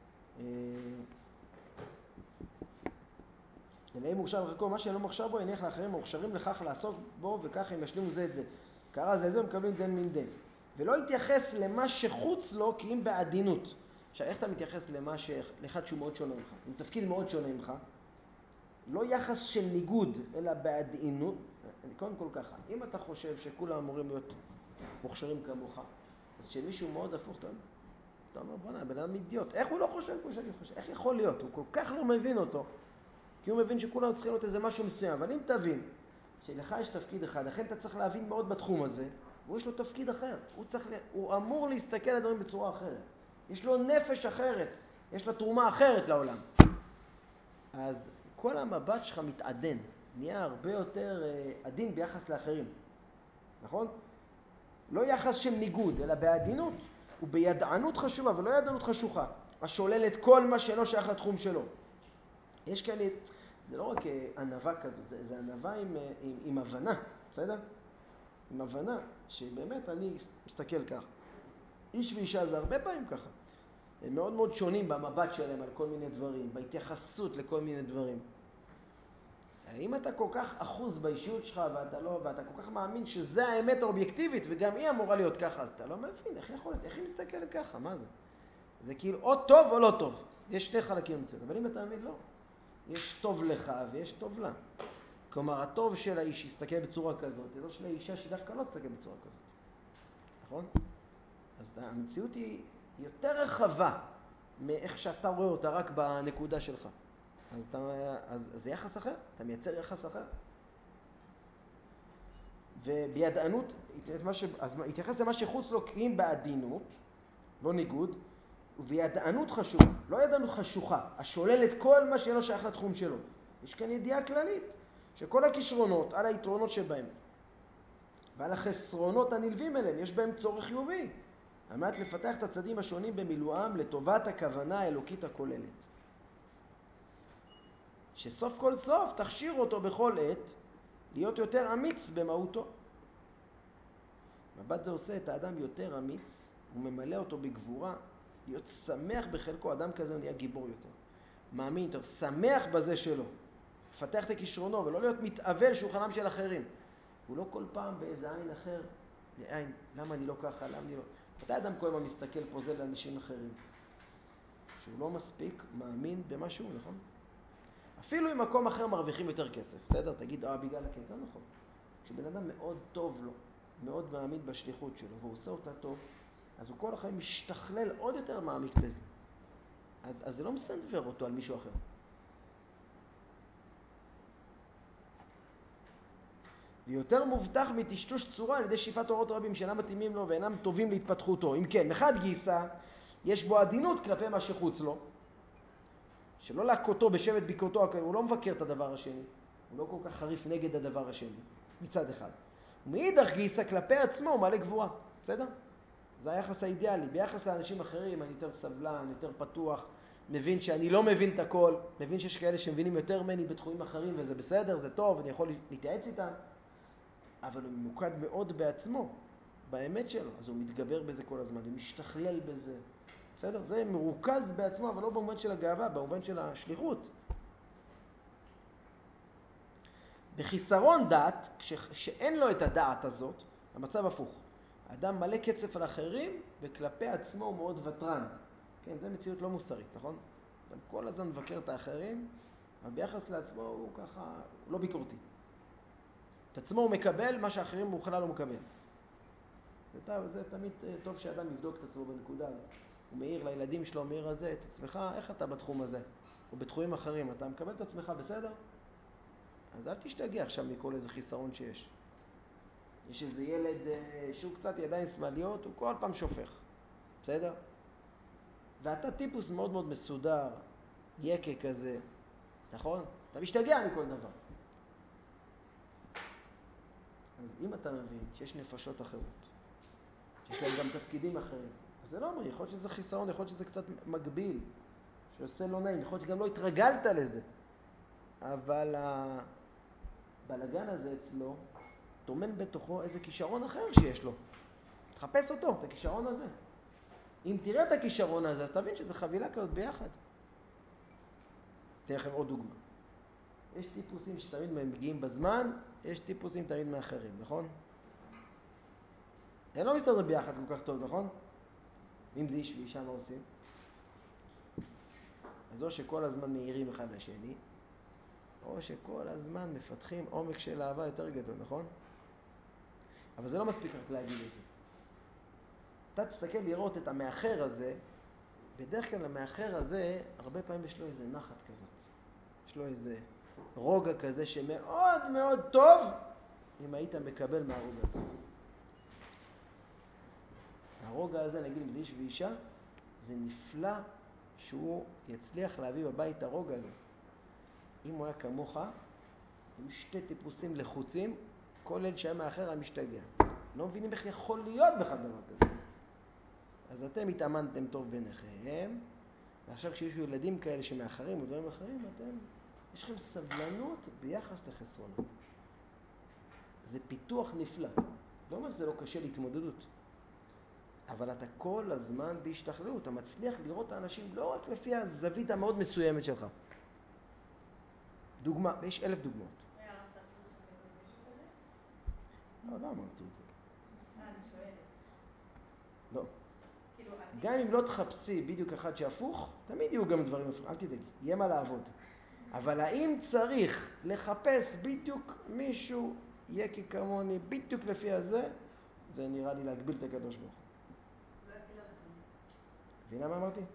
אלא אם מוכשר בחלקו, מה שאינו מוכשר בו, יניח לאחרים מוכשרים לכך לעסוק בו, וכך הם ישלימו זה את זה. קרא זה ומקבלים דן מן דן. ולא יתייחס למה שחוץ לו, כי אם בעדינות. עכשיו, איך אתה מתייחס לאחד שהוא מאוד שונה ממך? עם תפקיד מאוד שונה ממך. לא יחס של ניגוד, אלא בעדינות. קודם כל ככה, אם אתה חושב שכולם אמורים להיות מוכשרים כמוך, אז שמישהו מאוד הפוך, אתה אומר, בוא'נה, בן אדם אידיוט. איך הוא לא חושב כמו שאני חושב? איך יכול להיות? הוא כל כך לא מבין אותו. כי הוא מבין שכולם צריכים להיות איזה משהו מסוים. אבל אם תבין שלך יש תפקיד אחד, לכן אתה צריך להבין מאוד בתחום הזה, והוא יש לו תפקיד אחר. הוא אמור להסתכל על הדברים בצורה אחרת. יש לו נפש אחרת. יש לו תרומה אחרת לעולם. אז כל המבט שלך מתעדן. נהיה הרבה יותר עדין ביחס לאחרים. נכון? לא יחס של ניגוד, אלא בעדינות. ובידענות חשובה, ולא ידענות חשוכה. השוללת כל מה שאינו שייך לתחום שלו. יש כאלה, זה לא רק ענווה כזאת, זה ענווה עם הבנה, בסדר? עם הבנה, שבאמת אני מסתכל כך. איש ואישה זה הרבה פעמים ככה. הם מאוד מאוד שונים במבט שלהם על כל מיני דברים, בהתייחסות לכל מיני דברים. אם אתה כל כך אחוז באישיות שלך ואתה כל כך מאמין שזה האמת האובייקטיבית וגם היא אמורה להיות ככה, אז אתה לא מבין איך היא מסתכלת ככה, מה זה? זה כאילו או טוב או לא טוב. יש שני חלקים במציאות, אבל אם אתה מבין, לא. יש טוב לך ויש טוב לה. כלומר, הטוב של האיש יסתכל בצורה כזאת, לא של האישה שדווקא לא תסתכל בצורה כזאת. נכון? אז המציאות היא יותר רחבה מאיך שאתה רואה אותה רק בנקודה שלך. אז זה יחס אחר, אתה מייצר יחס אחר. ובידענות, אז התייחס למה שחוץ לו אם בעדינות, לא ניגוד, ובידענות חשוכה, לא ידענות חשוכה, השולל את כל מה שלא שייך לתחום שלו. יש כאן ידיעה כללית, שכל הכישרונות על היתרונות שבהם, ועל החסרונות הנלווים אליהם, יש בהם צורך חיובי, על מנת לפתח את הצדים השונים במילואם לטובת הכוונה האלוקית הכוללת. שסוף כל סוף תכשיר אותו בכל עת להיות יותר אמיץ במהותו. מבט זה עושה את האדם יותר אמיץ, וממלא אותו בגבורה, להיות שמח בחלקו. אדם כזה הוא נהיה גיבור יותר, מאמין יותר, שמח בזה שלו, לפתח את הכישרונו ולא להיות מתאבל שולחנם של אחרים. הוא לא כל פעם באיזה עין אחר, לעין, למה אני לא ככה, למה אני לא... מתי אדם כל הזמן מסתכל פה זה לאנשים אחרים? שהוא לא מספיק מאמין במשהו, נכון? אפילו אם מקום אחר מרוויחים יותר כסף, בסדר? תגיד, בגלל הכסף, לא נכון. כשבן אדם מאוד טוב לו, מאוד מאמין בשליחות שלו, והוא עושה אותה טוב, אז הוא כל החיים משתכלל עוד יותר מעמיק בזה. אז זה לא מסנדבר אותו על מישהו אחר. ויותר מובטח מטשטוש צורה על ידי שאיפת אורות רבים שאינם מתאימים לו ואינם טובים להתפתחותו. אם כן, מחד גיסא, יש בו עדינות כלפי מה שחוץ לו, שלא להכותו בשבט ביקורתו, הוא לא מבקר את הדבר השני, הוא לא כל כך חריף נגד הדבר השני, מצד אחד. ומאידך גיסא כלפי עצמו הוא מלא גבורה, בסדר? זה היחס האידיאלי. ביחס לאנשים אחרים אני יותר סבלן, יותר פתוח, מבין שאני לא מבין את הכל, מבין שיש כאלה שמבינים יותר ממני בתחומים אחרים, וזה בסדר, זה טוב, אני יכול להתייעץ איתם, אבל הוא ממוקד מאוד בעצמו, באמת שלו, אז הוא מתגבר בזה כל הזמן, הוא משתכלל בזה, בסדר? זה מרוכז בעצמו, אבל לא במובן של הגאווה, במובן של השליחות. בחיסרון דעת, כשאין לו את הדעת הזאת, המצב הפוך. האדם מלא קצף על אחרים, וכלפי עצמו הוא מאוד וטרן. כן, זה מציאות לא מוסרית, נכון? אדם כל הזמן מבקר את האחרים, אבל ביחס לעצמו הוא ככה, הוא לא ביקורתי. את עצמו הוא מקבל, מה שאחרים הוא בכלל לא מקבל. זה תמיד טוב שאדם יבדוק את עצמו בנקודה הזאת. הוא מעיר לילדים שלו, מעיר הזה, את עצמך, איך אתה בתחום הזה? או בתחומים אחרים, אתה מקבל את עצמך בסדר? אז אל תשתגע עכשיו מכל איזה חיסרון שיש. יש איזה ילד שהוא קצת ידיים שמאליות, הוא כל פעם שופך. בסדר? ואתה טיפוס מאוד מאוד מסודר, יקה כזה, נכון? אתה משתגע מכל דבר. אז אם אתה מבין שיש נפשות אחרות, שיש להם גם תפקידים אחרים, אז זה לא אומר, יכול להיות שזה חיסרון, יכול להיות שזה קצת מגביל, שעושה לא נעים, יכול להיות שגם לא התרגלת לזה. אבל הבלגן הזה אצלו תומן בתוכו איזה כישרון אחר שיש לו. תחפש אותו, את הכישרון הזה. אם תראה את הכישרון הזה, אז תבין שזה חבילה כזאת ביחד. תראה לכם עוד דוגמה. יש טיפוסים שתמיד מגיעים בזמן, יש טיפוסים תמיד מאחרים, נכון? הם לא מסתדרים ביחד כל כך טוב, נכון? אם זה איש ואישה, מה עושים? אז או שכל הזמן מהירים אחד לשני, או שכל הזמן מפתחים עומק של אהבה יותר גדול, נכון? אבל זה לא מספיק רק להגיד את זה. אתה תסתכל לראות את המאחר הזה, בדרך כלל המאחר הזה, הרבה פעמים יש לו איזה נחת כזאת. יש לו איזה רוגע כזה שמאוד מאוד טוב אם היית מקבל מהרוגע הזה. הרוגע הזה, נגיד אם זה איש ואישה, זה נפלא שהוא יצליח להביא בבית הרוגע הזה. אם הוא היה כמוך, היו שתי טיפוסים לחוצים, כל ילד שהיה מאחר היה משתגע. לא מבינים איך יכול להיות בכלל דבר כזה. אז אתם התאמנתם טוב ביניכם, ועכשיו כשיש ילדים כאלה שמאחרים או דברים אחרים, יש לכם סבלנות ביחס לחסרונות. זה פיתוח נפלא. לא אומר שזה לא קשה להתמודדות, אבל אתה כל הזמן בהשתכללות, אתה מצליח לראות את האנשים לא רק לפי הזווית המאוד מסוימת שלך. דוגמה, יש 1000 דוגמאות. לא אמרתי את זה. אני שואלת. לא. גם אם לא תחפשי בדיוק אחד שהפוך, תמיד יהיו גם דברים הפוך, אל תדאגי, יהיה מה לעבוד. אבל האם צריך לחפש בדיוק מישהו יהיה כמוני בדיוק לפי הזה, זה נראה לי להגביל את הקדוש ברוך הוא. זה לא יפיל עליכם. מבינה מה אמרתי?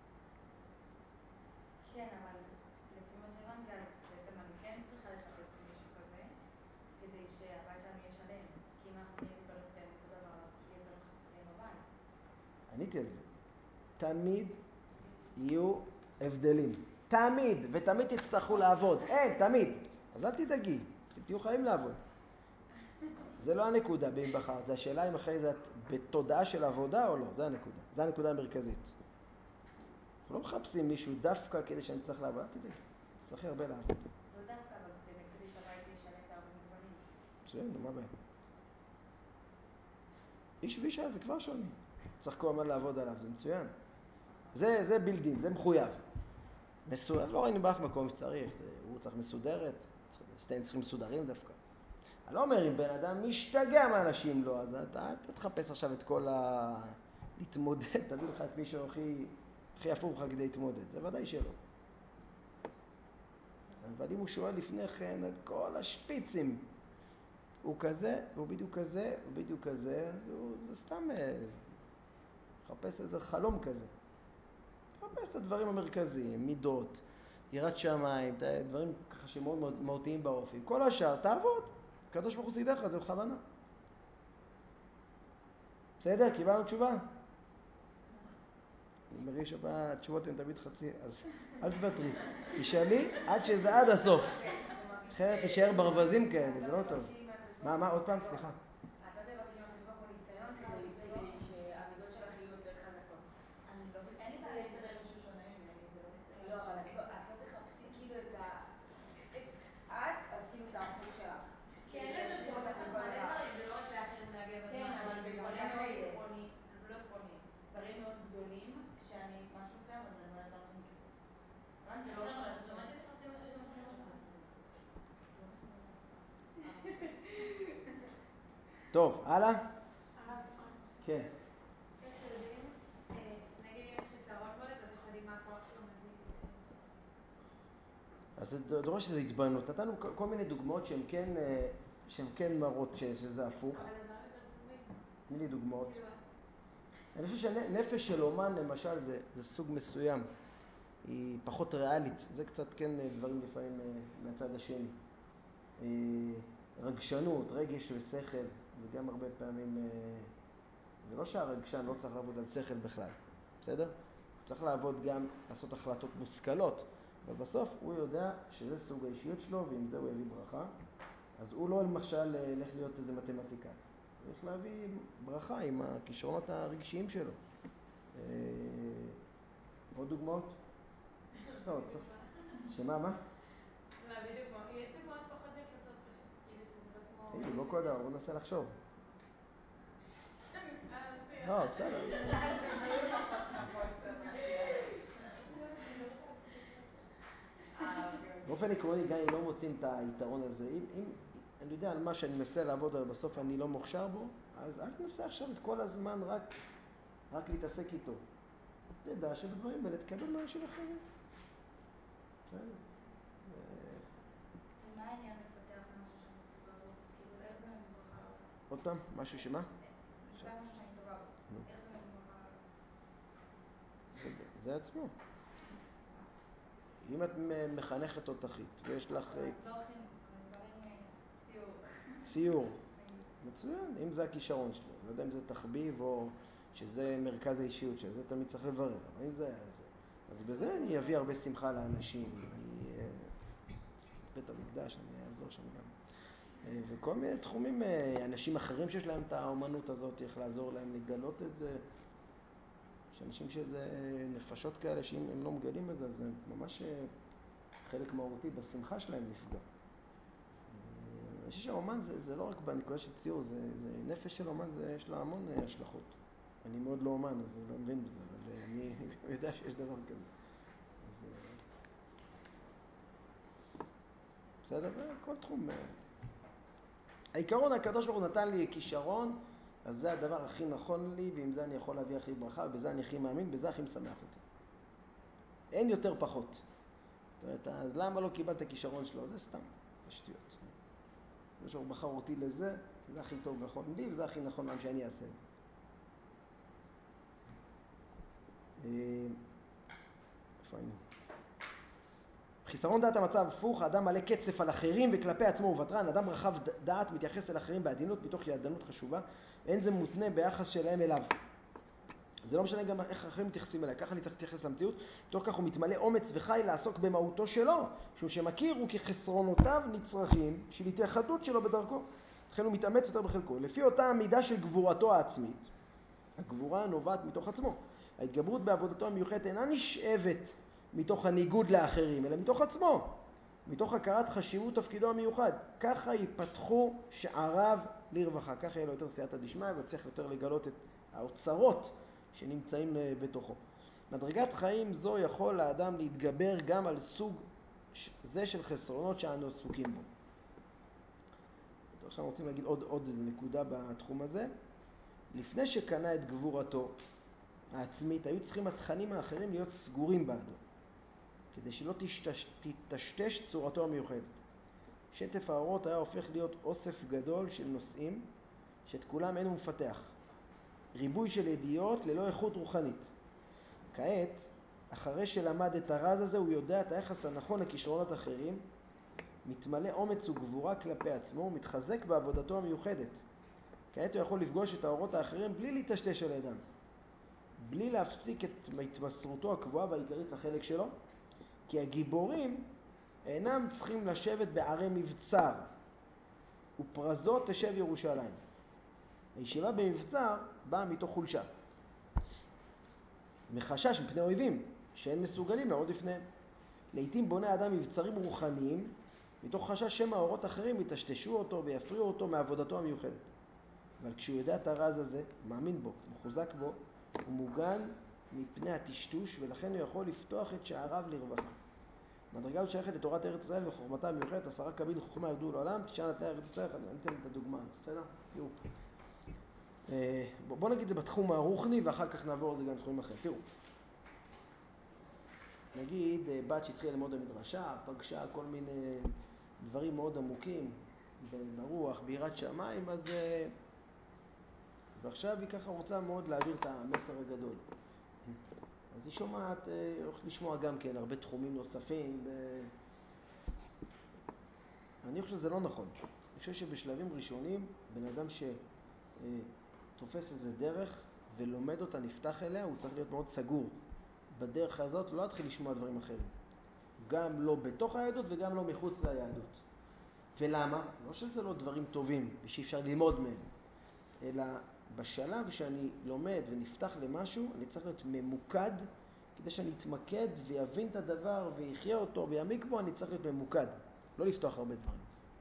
כן, אבל לפי מה שהבנתי, בעצם אני כן צריכה לחפש מישהו כזה, כדי שהבית שלנו יהיה שלם. אם אנחנו נהיה טיפה יותר אותו דבר, אז פשוט יותר חסרים בבית. עניתי על זה. תמיד יהיו הבדלים. תמיד, ותמיד תצטרכו לעבוד. אין, תמיד. אז אל תדאגי, תהיו חיים לעבוד. זה לא הנקודה באם בחרת, זה השאלה אם אחרי זה את בתודעה של עבודה או לא, זה הנקודה. זה הנקודה המרכזית. אנחנו לא מחפשים מישהו דווקא כדי שאני צריך לעבוד, אל תדאגי, תצטרכי הרבה לעבוד. לא דווקא, אבל באמת כדי שהבית יהיה שלם בהרבה מובנים. בסדר, מה בעיה? איש ואישה זה כבר שונה. צריך כל הזמן לעבוד עליו, זה מצוין. זה בילדין, זה מחויב. לא ראינו באף מקום שצריך, הוא צריך מסודרת, שתיהם צריכים מסודרים דווקא. אני לא אומר אם בן אדם משתגע מאנשים לא, אז אתה תחפש עכשיו את כל להתמודד, תביא לך את מישהו הכי הפוך לך כדי להתמודד, זה ודאי שלא. אבל אם הוא שואל לפני כן את כל השפיצים, הוא כזה, הוא בדיוק כזה, הוא בדיוק כזה, אז זה סתם חפש איזה חלום כזה. חפש את הדברים המרכזיים, מידות, יראת שמיים, דברים ככה שמאוד מאוד מהותיים באופי. כל השאר תעבוד, הקדוש ברוך הוא סידר לך, זה בכוונה. בסדר? קיבלנו תשובה? אני מרגיש שהתשובות הן תמיד חצי, אז אל תוותרי. תשאלי עד שזה עד הסוף. אחרת נשאר ברווזים כאלה, זה לא טוב. מה, עוד פעם? סליחה. את לא תבקשי מהקדוש ברוך הוא ניסיון כדי שהמידות שלך יהיו יותר חזקות. אין לי בעיה להסתדר מישהו שונה ממני, זה לא ניסיון. לא, אבל את לא תחפשי כאילו את, אז כאילו את ההפוך שלך. כן, לצמצם אותך, יש לך מלא דברים, זה לא רק לאחר ולהגב כן, אבל וגם ככה יהיה. לא עקרוניים, דברים מאוד גדולים, שאני משהו מסוים, אז אני אומרת למה שאני כאילו... הבנתי, זה לא נכון, אז אוטומטית תחפשי משהו שמתאים לך. טוב, הלאה? הרב, יש לך משהו? כן. איך יודעים, נגיד אם יש חיסרון בולט, אז איך יודעים מה הכוח שלו מזיק ואיך למצוא אותו? אז זה דורש איזו התבוננות. נתנו כל מיני דוגמאות שהן כן מראות שזה הפוך. אבל לדברים יותר פנימיים. תני לי דוגמאות. כאילו את. אני חושב שנפש של אומן למשל זה סוג מסוים. היא פחות ריאלית. זה קצת כן דברים לפעמים מהצד השני. רגשנות, רגש ושכל, זה גם הרבה פעמים, זה לא שהרגשן לא צריך לעבוד על שכל בכלל, בסדר? הוא צריך לעבוד גם, לעשות החלטות מושכלות, אבל בסוף הוא יודע שזה סוג האישיות שלו, ועם זה הוא יביא ברכה. אז הוא לא למשל הולך להיות איזה מתמטיקאי, הוא הולך להביא ברכה עם הכישרונות הרגשיים שלו. עוד דוגמאות? לא, צריך... שמה? להביא דוגמאות. יש דוגמאות פחות נפוצות פשוט, כאילו שזה לא כמו... תגידו, לא כל דבר, בוא ננסה לחשוב. אני צריכה להמציא. לא, בסדר. אז הם היו פחות נפוצות. באופן עקרוני, גם אם לא מוצאים את היתרון הזה, אם אני יודע על מה שאני מנסה לעבוד עליו, בסוף אני לא מוכשר בו, אז אל תנסה עכשיו את כל הזמן רק להתעסק איתו. תדע שבדברים האלה תקבל מאנשים אחרים. בסדר. ומה העניין לפתח משהו שאני טובה בו? כאילו, איך זה מביא ברכה לעולם? עוד פעם, משהו שמה? לפתח משהו שאני טובה בו. איך זה מביא ברכה לעולם? זה עצמו. אם את מחנכת תותחית ויש לך... לא חינוך, דברים... ציור. ציור. מצוין, אם זה הכישרון שלי. לא יודע אם זה תחביב או שזה מרכז האישיות שלי, זה תמיד צריך לברר. אבל אם זה היה זה, אז בזה אני אביא הרבה שמחה לאנשים. אני... בית המקדש, אני אעזור שם גם. וכל מיני תחומים, אנשים אחרים שיש להם את האומנות הזאת, איך לעזור להם לגלות את זה. יש אנשים שזה נפשות כאלה, שאם הם לא מגלים את זה, זה ממש חלק מהותי בשמחה שלהם נפגע. אני חושב שהאומן זה לא רק בנקודה של ציור, זה נפש של אומן, יש לה המון השלכות. אני מאוד לא אומן, אז אני לא מבין בזה, אבל אני יודע שיש דבר כזה. אז, בסדר? כל תחום. העיקרון, הקדוש ברוך הוא נתן לי כישרון, אז זה הדבר הכי נכון לי, ועם זה אני יכול להביא הכי ברכה, ובזה אני הכי מאמין, בזה הכי משמח אותי. אין יותר פחות. זאת אומרת, אז למה לא קיבלת כישרון שלו? זה סתם, בשטויות. זה שהוא בחר אותי לזה, זה הכי טוב נכון לי, וזה הכי נכון למה שאני אעשה את זה. איפה היינו? חיסרון דעת המצב הפוך, האדם מלא קצף על אחרים וכלפי עצמו הוא ותרן, אדם רחב דעת מתייחס אל אחרים בעדינות מתוך ידענות חשובה, אין זה מותנה ביחס שלהם אליו. זה לא משנה גם איך אחרים מתייחסים אליי, ככה אני צריך להתייחס למציאות, תוך כך הוא מתמלא אומץ וחי לעסוק במהותו שלו, שהוא שמכיר הוא כחסרונותיו נצרכים של התייחדות שלו בדרכו, לכן הוא מתאמץ יותר בחלקו, לפי אותה המידה של גבורתו העצמית, הגבורה נובעת מתוך עצמו, ההתגברות בעבודתו המיוחדת אינה נשאבת מתוך הניגוד לאחרים, אלא מתוך עצמו, מתוך הכרת חשיבות תפקידו המיוחד, ככה ייפתחו שעריו לרווחה, ככה יהיה לו יותר סייעתא דשמיא וצריך יותר לגלות את האוצרות שנמצאים בתוכו. מדרגת חיים זו יכול האדם להתגבר גם על סוג זה של חסרונות שאנו עסוקים בו. עכשיו רוצים להגיד עוד איזה נקודה בתחום הזה. לפני שקנה את גבורתו העצמית, היו צריכים התכנים האחרים להיות סגורים בעדו, כדי שלא תטשטש צורתו המיוחדת. שטף האורות היה הופך להיות אוסף גדול של נושאים, שאת כולם אין הוא מפתח. ריבוי של ידיעות ללא איכות רוחנית. כעת, אחרי שלמד את הרז הזה, הוא יודע את היחס הנכון לכישרונות אחרים, מתמלא אומץ וגבורה כלפי עצמו, ומתחזק בעבודתו המיוחדת. כעת הוא יכול לפגוש את האורות האחרים בלי להתשתש על ידם, בלי להפסיק את התמסרותו הקבועה והעיקרית לחלק שלו, כי הגיבורים אינם צריכים לשבת בערי מבצר, ופרזות תשב ירושלים. הישיבה במבצר באה מתוך חולשה, מחשש מפני אויבים שאין מסוגלים לעמוד לפניהם. לעתים בונה אדם מבצרים רוחניים מתוך חשש שמא אורות אחרים יטשטשו אותו ויפריעו אותו מעבודתו המיוחדת. אבל כשהוא יודע את הרז הזה, מאמין בו, מחוזק בו, הוא מוגן מפני הטשטוש, ולכן הוא יכול לפתוח את שעריו לרווחה. מדרגה עוד שייכת לתורת ארץ ישראל וחוכמתה המיוחדת, 10 קבין חוכמה ירדו לעולם, 9 נטלי ארץ ישראל. אני אתן את הדוגמה הזאת, בסדר? תראו. בוא נגיד זה בתחום הרוחני ואחר כך נעבור לזה גם בתחומים אחרים. תראו. נגיד בת שהתחילה ללמוד במדרשה, פגשה כל מיני דברים מאוד עמוקים ברוח, ביראת שמיים, אז ועכשיו היא ככה רוצה מאוד להעביר את המסר הגדול. אז היא שומעת, הולכת לשמוע גם כן הרבה תחומים נוספים. אני חושב שזה לא נכון. אני חושב שבשלבים ראשונים, בן אדם שתופס איזה דרך ולומד אותה, נפתח אליה, הוא צריך להיות מאוד סגור. בדרך הזאת לא להתחיל לשמוע דברים אחרים. גם לא בתוך היהדות וגם לא מחוץ ליהדות. ולמה? לא שזה לא דברים טובים ושאי אפשר ללמוד מהם, אלא בשלב שאני לומד ונפתח למשהו, אני צריך להיות ממוקד, כדי שאני אתמקד ויבין את הדבר ויחיה אותו ויעמיק בו, אני צריך להיות ממוקד, לא לפתוח הרבה דברים.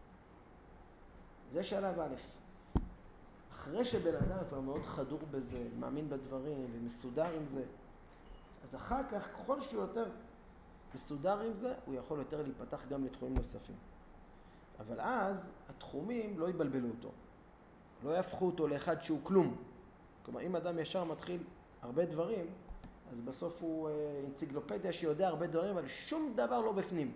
זה שלב א'. אחרי שבן אדם כבר מאוד חדור בזה, מאמין בדברים ומסודר עם זה, אז אחר כך, ככל שהוא יותר מסודר עם זה, הוא יכול יותר להיפתח גם לתחומים נוספים. אבל אז התחומים לא יבלבלו אותו, לא יהפכו אותו לאחד שהוא כלום. כלומר, אם אדם ישר מתחיל הרבה דברים, אז בסוף הוא אנציקלופדיה שיודע הרבה דברים, אבל שום דבר לא בפנים.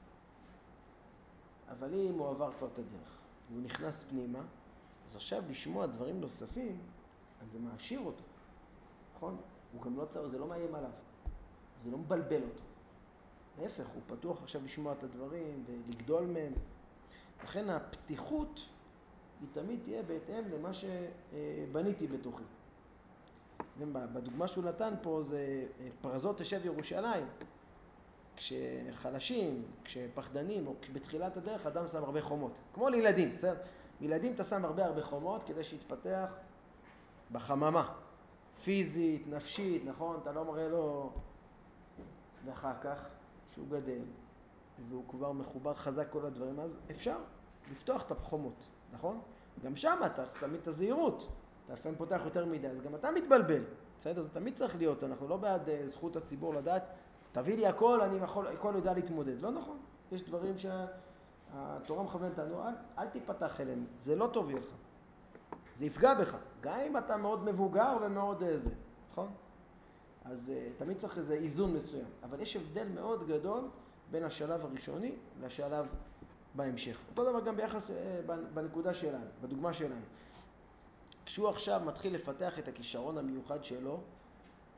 אבל אם הוא עבר כבר את הדרך, והוא נכנס פנימה, אז עכשיו לשמוע דברים נוספים, אז זה מעשיר אותו. נכון? הוא גם לא צריך, זה לא מאיים עליו. זה לא מבלבל אותו. להפך, הוא פתוח עכשיו לשמוע את הדברים ולגדול מהם. לכן הפתיחות היא תמיד תהיה בהתאם למה שבניתי בתוכי. בדוגמה שהוא נתן פה זה פרזות תשב ירושלים. כשחלשים, כשפחדנים, או בתחילת הדרך אדם שם הרבה חומות. כמו לילדים, בסדר? לילדים אתה שם הרבה חומות כדי שיתפתח בחממה. פיזית, נפשית, נכון? אתה לא מראה לו. ואחר כך, שהוא גדל, והוא כבר מחובר חזק כל הדברים, אז אפשר לפתוח את החומות, נכון? גם שם אתה תמיד את הזהירות. אתה לפעמים פותח יותר מדי, אז גם אתה מתבלבל. בסדר? זה תמיד צריך להיות. אנחנו לא בעד זכות הציבור לדעת, תביא לי הכל, אני הכל יודע להתמודד. לא נכון. יש דברים שהתורה מכוונת לנו, אל תיפתח אליהם. זה לא טוב לך. זה יפגע בך. גם אם אתה מאוד מבוגר ומאוד זה, נכון? אז תמיד צריך איזה איזון מסוים. אבל יש הבדל מאוד גדול בין השלב הראשוני לשלב בהמשך. אותו דבר גם ביחס בנקודה שלנו, בדוגמה שלנו. כשהוא עכשיו מתחיל לפתח את הכישרון המיוחד שלו,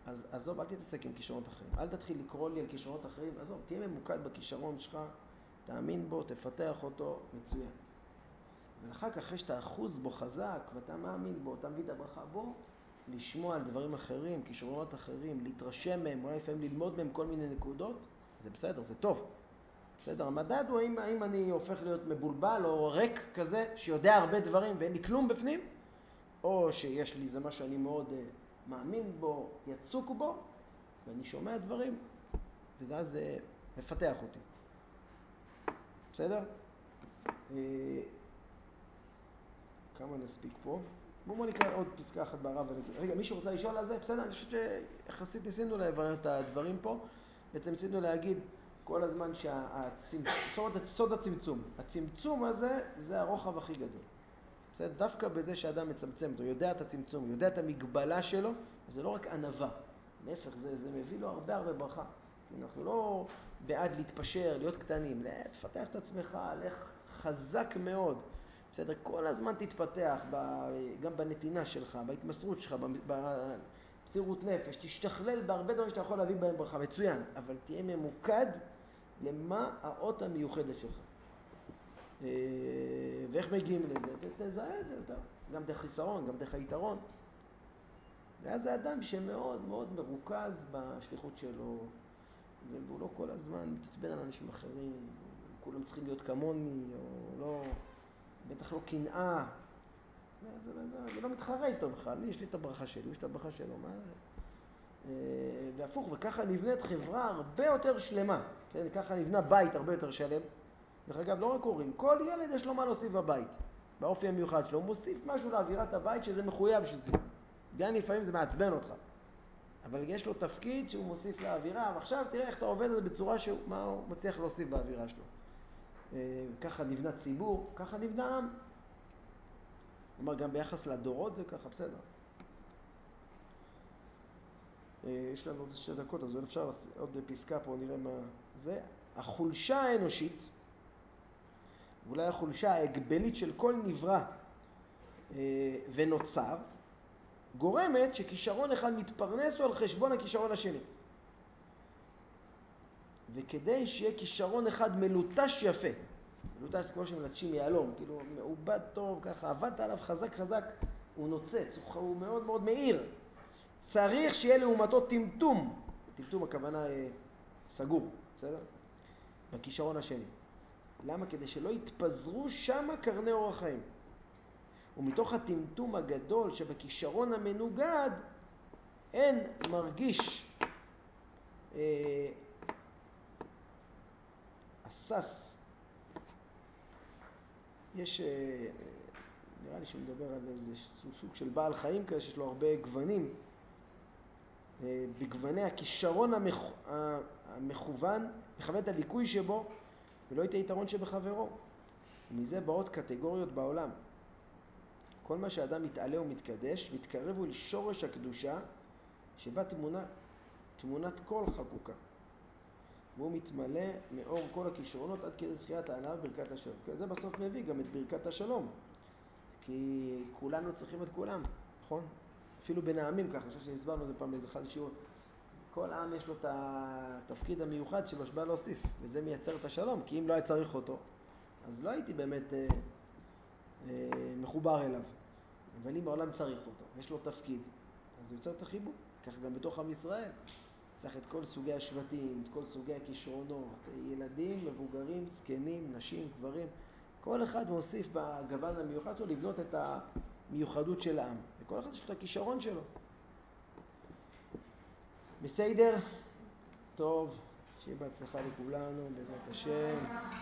אז עזוב, אל תתעסק עם כישרונות אחרים. אל תתחיל לקרוא לי על כישרונות אחרים. עזוב, תהיה ממוקד בכישרון שלך, תאמין בו, תפתח אותו, מצוין. ואחר כך, אחרי שאתה אחוז בו חזק, ואתה מאמין בו, אתה מביא את הברכה בו, לשמוע על דברים אחרים, כישרונות אחרים, להתרשם מהם, אולי לפעמים ללמוד מהם כל מיני נקודות, זה בסדר, זה טוב. בסדר, המדד הוא האם אני הופך להיות מבולבל או ריק כזה, שיודע הרבה דברים ואין לי כלום בפנים, או שיש לי, זה מה שאני מאוד מאמין בו, יצוק בו, ואני שומע דברים, וזה אז מפתח אותי. בסדר? כמה נספיק פה? בואו נקרא עוד פסקה אחת ברב. רגע, מי שרוצה לשאול על זה, בסדר, אני חושב שיחסית ניסינו לברר את הדברים פה. בעצם ניסינו להגיד כל הזמן סוד הצמצום. הצמצום הזה זה הרוחב הכי גדול. בסדר? דווקא בזה שאדם מצמצם, הוא יודע את הצמצום, הוא יודע את המגבלה שלו, זה לא רק ענווה. להפך, זה מביא לו הרבה ברכה. אנחנו לא בעד להתפשר, להיות קטנים. תפתח את עצמך, לך חזק מאוד. בסדר, כל הזמן תתפתח, גם בנתינה שלך, בהתמסרות שלך, במסירות נפש, תשתכלל בהרבה דברים שאתה יכול להביא בהם ברכה, מצוין, אבל תהיה ממוקד למה האות המיוחדת שלך. ואיך מגיעים לזה? תזהה את זה יותר, גם דרך חיסרון, גם דרך היתרון. ואז זה אדם שמאוד מאוד מרוכז בשליחות שלו, והוא לא כל הזמן מתעצבן על אנשים אחרים, כולם צריכים להיות כמוני, או לא... בטח לא קנאה, אני לא מתחרה איתו בכלל, יש לי את הברכה שלי, יש את הברכה שלו, מה זה? והפוך, וככה נבנית חברה הרבה יותר שלמה, ככה נבנה בית הרבה יותר שלם. דרך אגב, לא רק הורים, כל ילד יש לו מה להוסיף בבית, באופי המיוחד שלו, הוא מוסיף משהו לאווירת הבית שזה מחויב שזה. גם לפעמים זה מעצבן אותך, אבל יש לו תפקיד שהוא מוסיף לאווירה, ועכשיו תראה איך אתה עובד על זה בצורה מה הוא מצליח להוסיף באווירה שלו. ככה נבנה ציבור, ככה נבנה עם. כלומר, גם ביחס לדורות זה ככה, בסדר. יש לנו עוד 2 דקות, אז אפשר עוד פסקה פה, נראה מה זה. החולשה האנושית, ואולי החולשה ההגבלית של כל נברא ונוצר, גורמת שכישרון אחד מתפרנס הוא על חשבון הכישרון השני. וכדי שיהיה כישרון אחד מלוטש יפה, מלוטש זה כמו שמלטשים יעלום, כאילו מעובד טוב, ככה עבדת עליו חזק, הוא נוצץ, הוא מאוד מאוד מאיר. צריך שיהיה לעומתו טמטום. טמטום הכוונה סגור, בסדר? בכישרון השני. למה? כדי שלא יתפזרו שם קרני אור החיים. ומתוך הטמטום הגדול שבכישרון המנוגד, אין מרגיש הסס. יש, נראה לי שהוא מדבר על איזה סוג של בעל חיים כזה, שיש לו הרבה גוונים. בגווני הכישרון המכוון, מכוון את הליקוי שבו, ולא את היתרון שבחברו. ומזה באות קטגוריות בעולם. כל מה שאדם מתעלה ומתקדש, מתקרב הוא לשורש הקדושה, שבה תמונת כל חקוקה. והוא מתמלא מאור כל הכישרונות עד כדי זכיית ההנאה בברכת השלום. זה בסוף מביא גם את ברכת השלום. כי כולנו צריכים את כולם, נכון? אפילו בין העמים ככה, אני חושב שהסברנו זה פעם באיזה אחד שיעור. כל עם יש לו את התפקיד המיוחד שלו שבא להוסיף, וזה מייצר את השלום, כי אם לא היה צריך אותו, אז לא הייתי באמת מחובר אליו. אבל אם העולם צריך אותו, יש לו תפקיד, אז הוא יוצר את החיבור. כך גם בתוך עם ישראל. צריך את כל סוגי השבטים, את כל סוגי הכישרונות, ילדים, מבוגרים, זקנים, נשים, גברים. כל אחד מוסיף בגוון המיוחד שלו לבנות את המיוחדות של העם. וכל אחד יש את הכישרון שלו. בסדר? טוב, שיהיה בהצלחה לכולנו, בעזרת השם.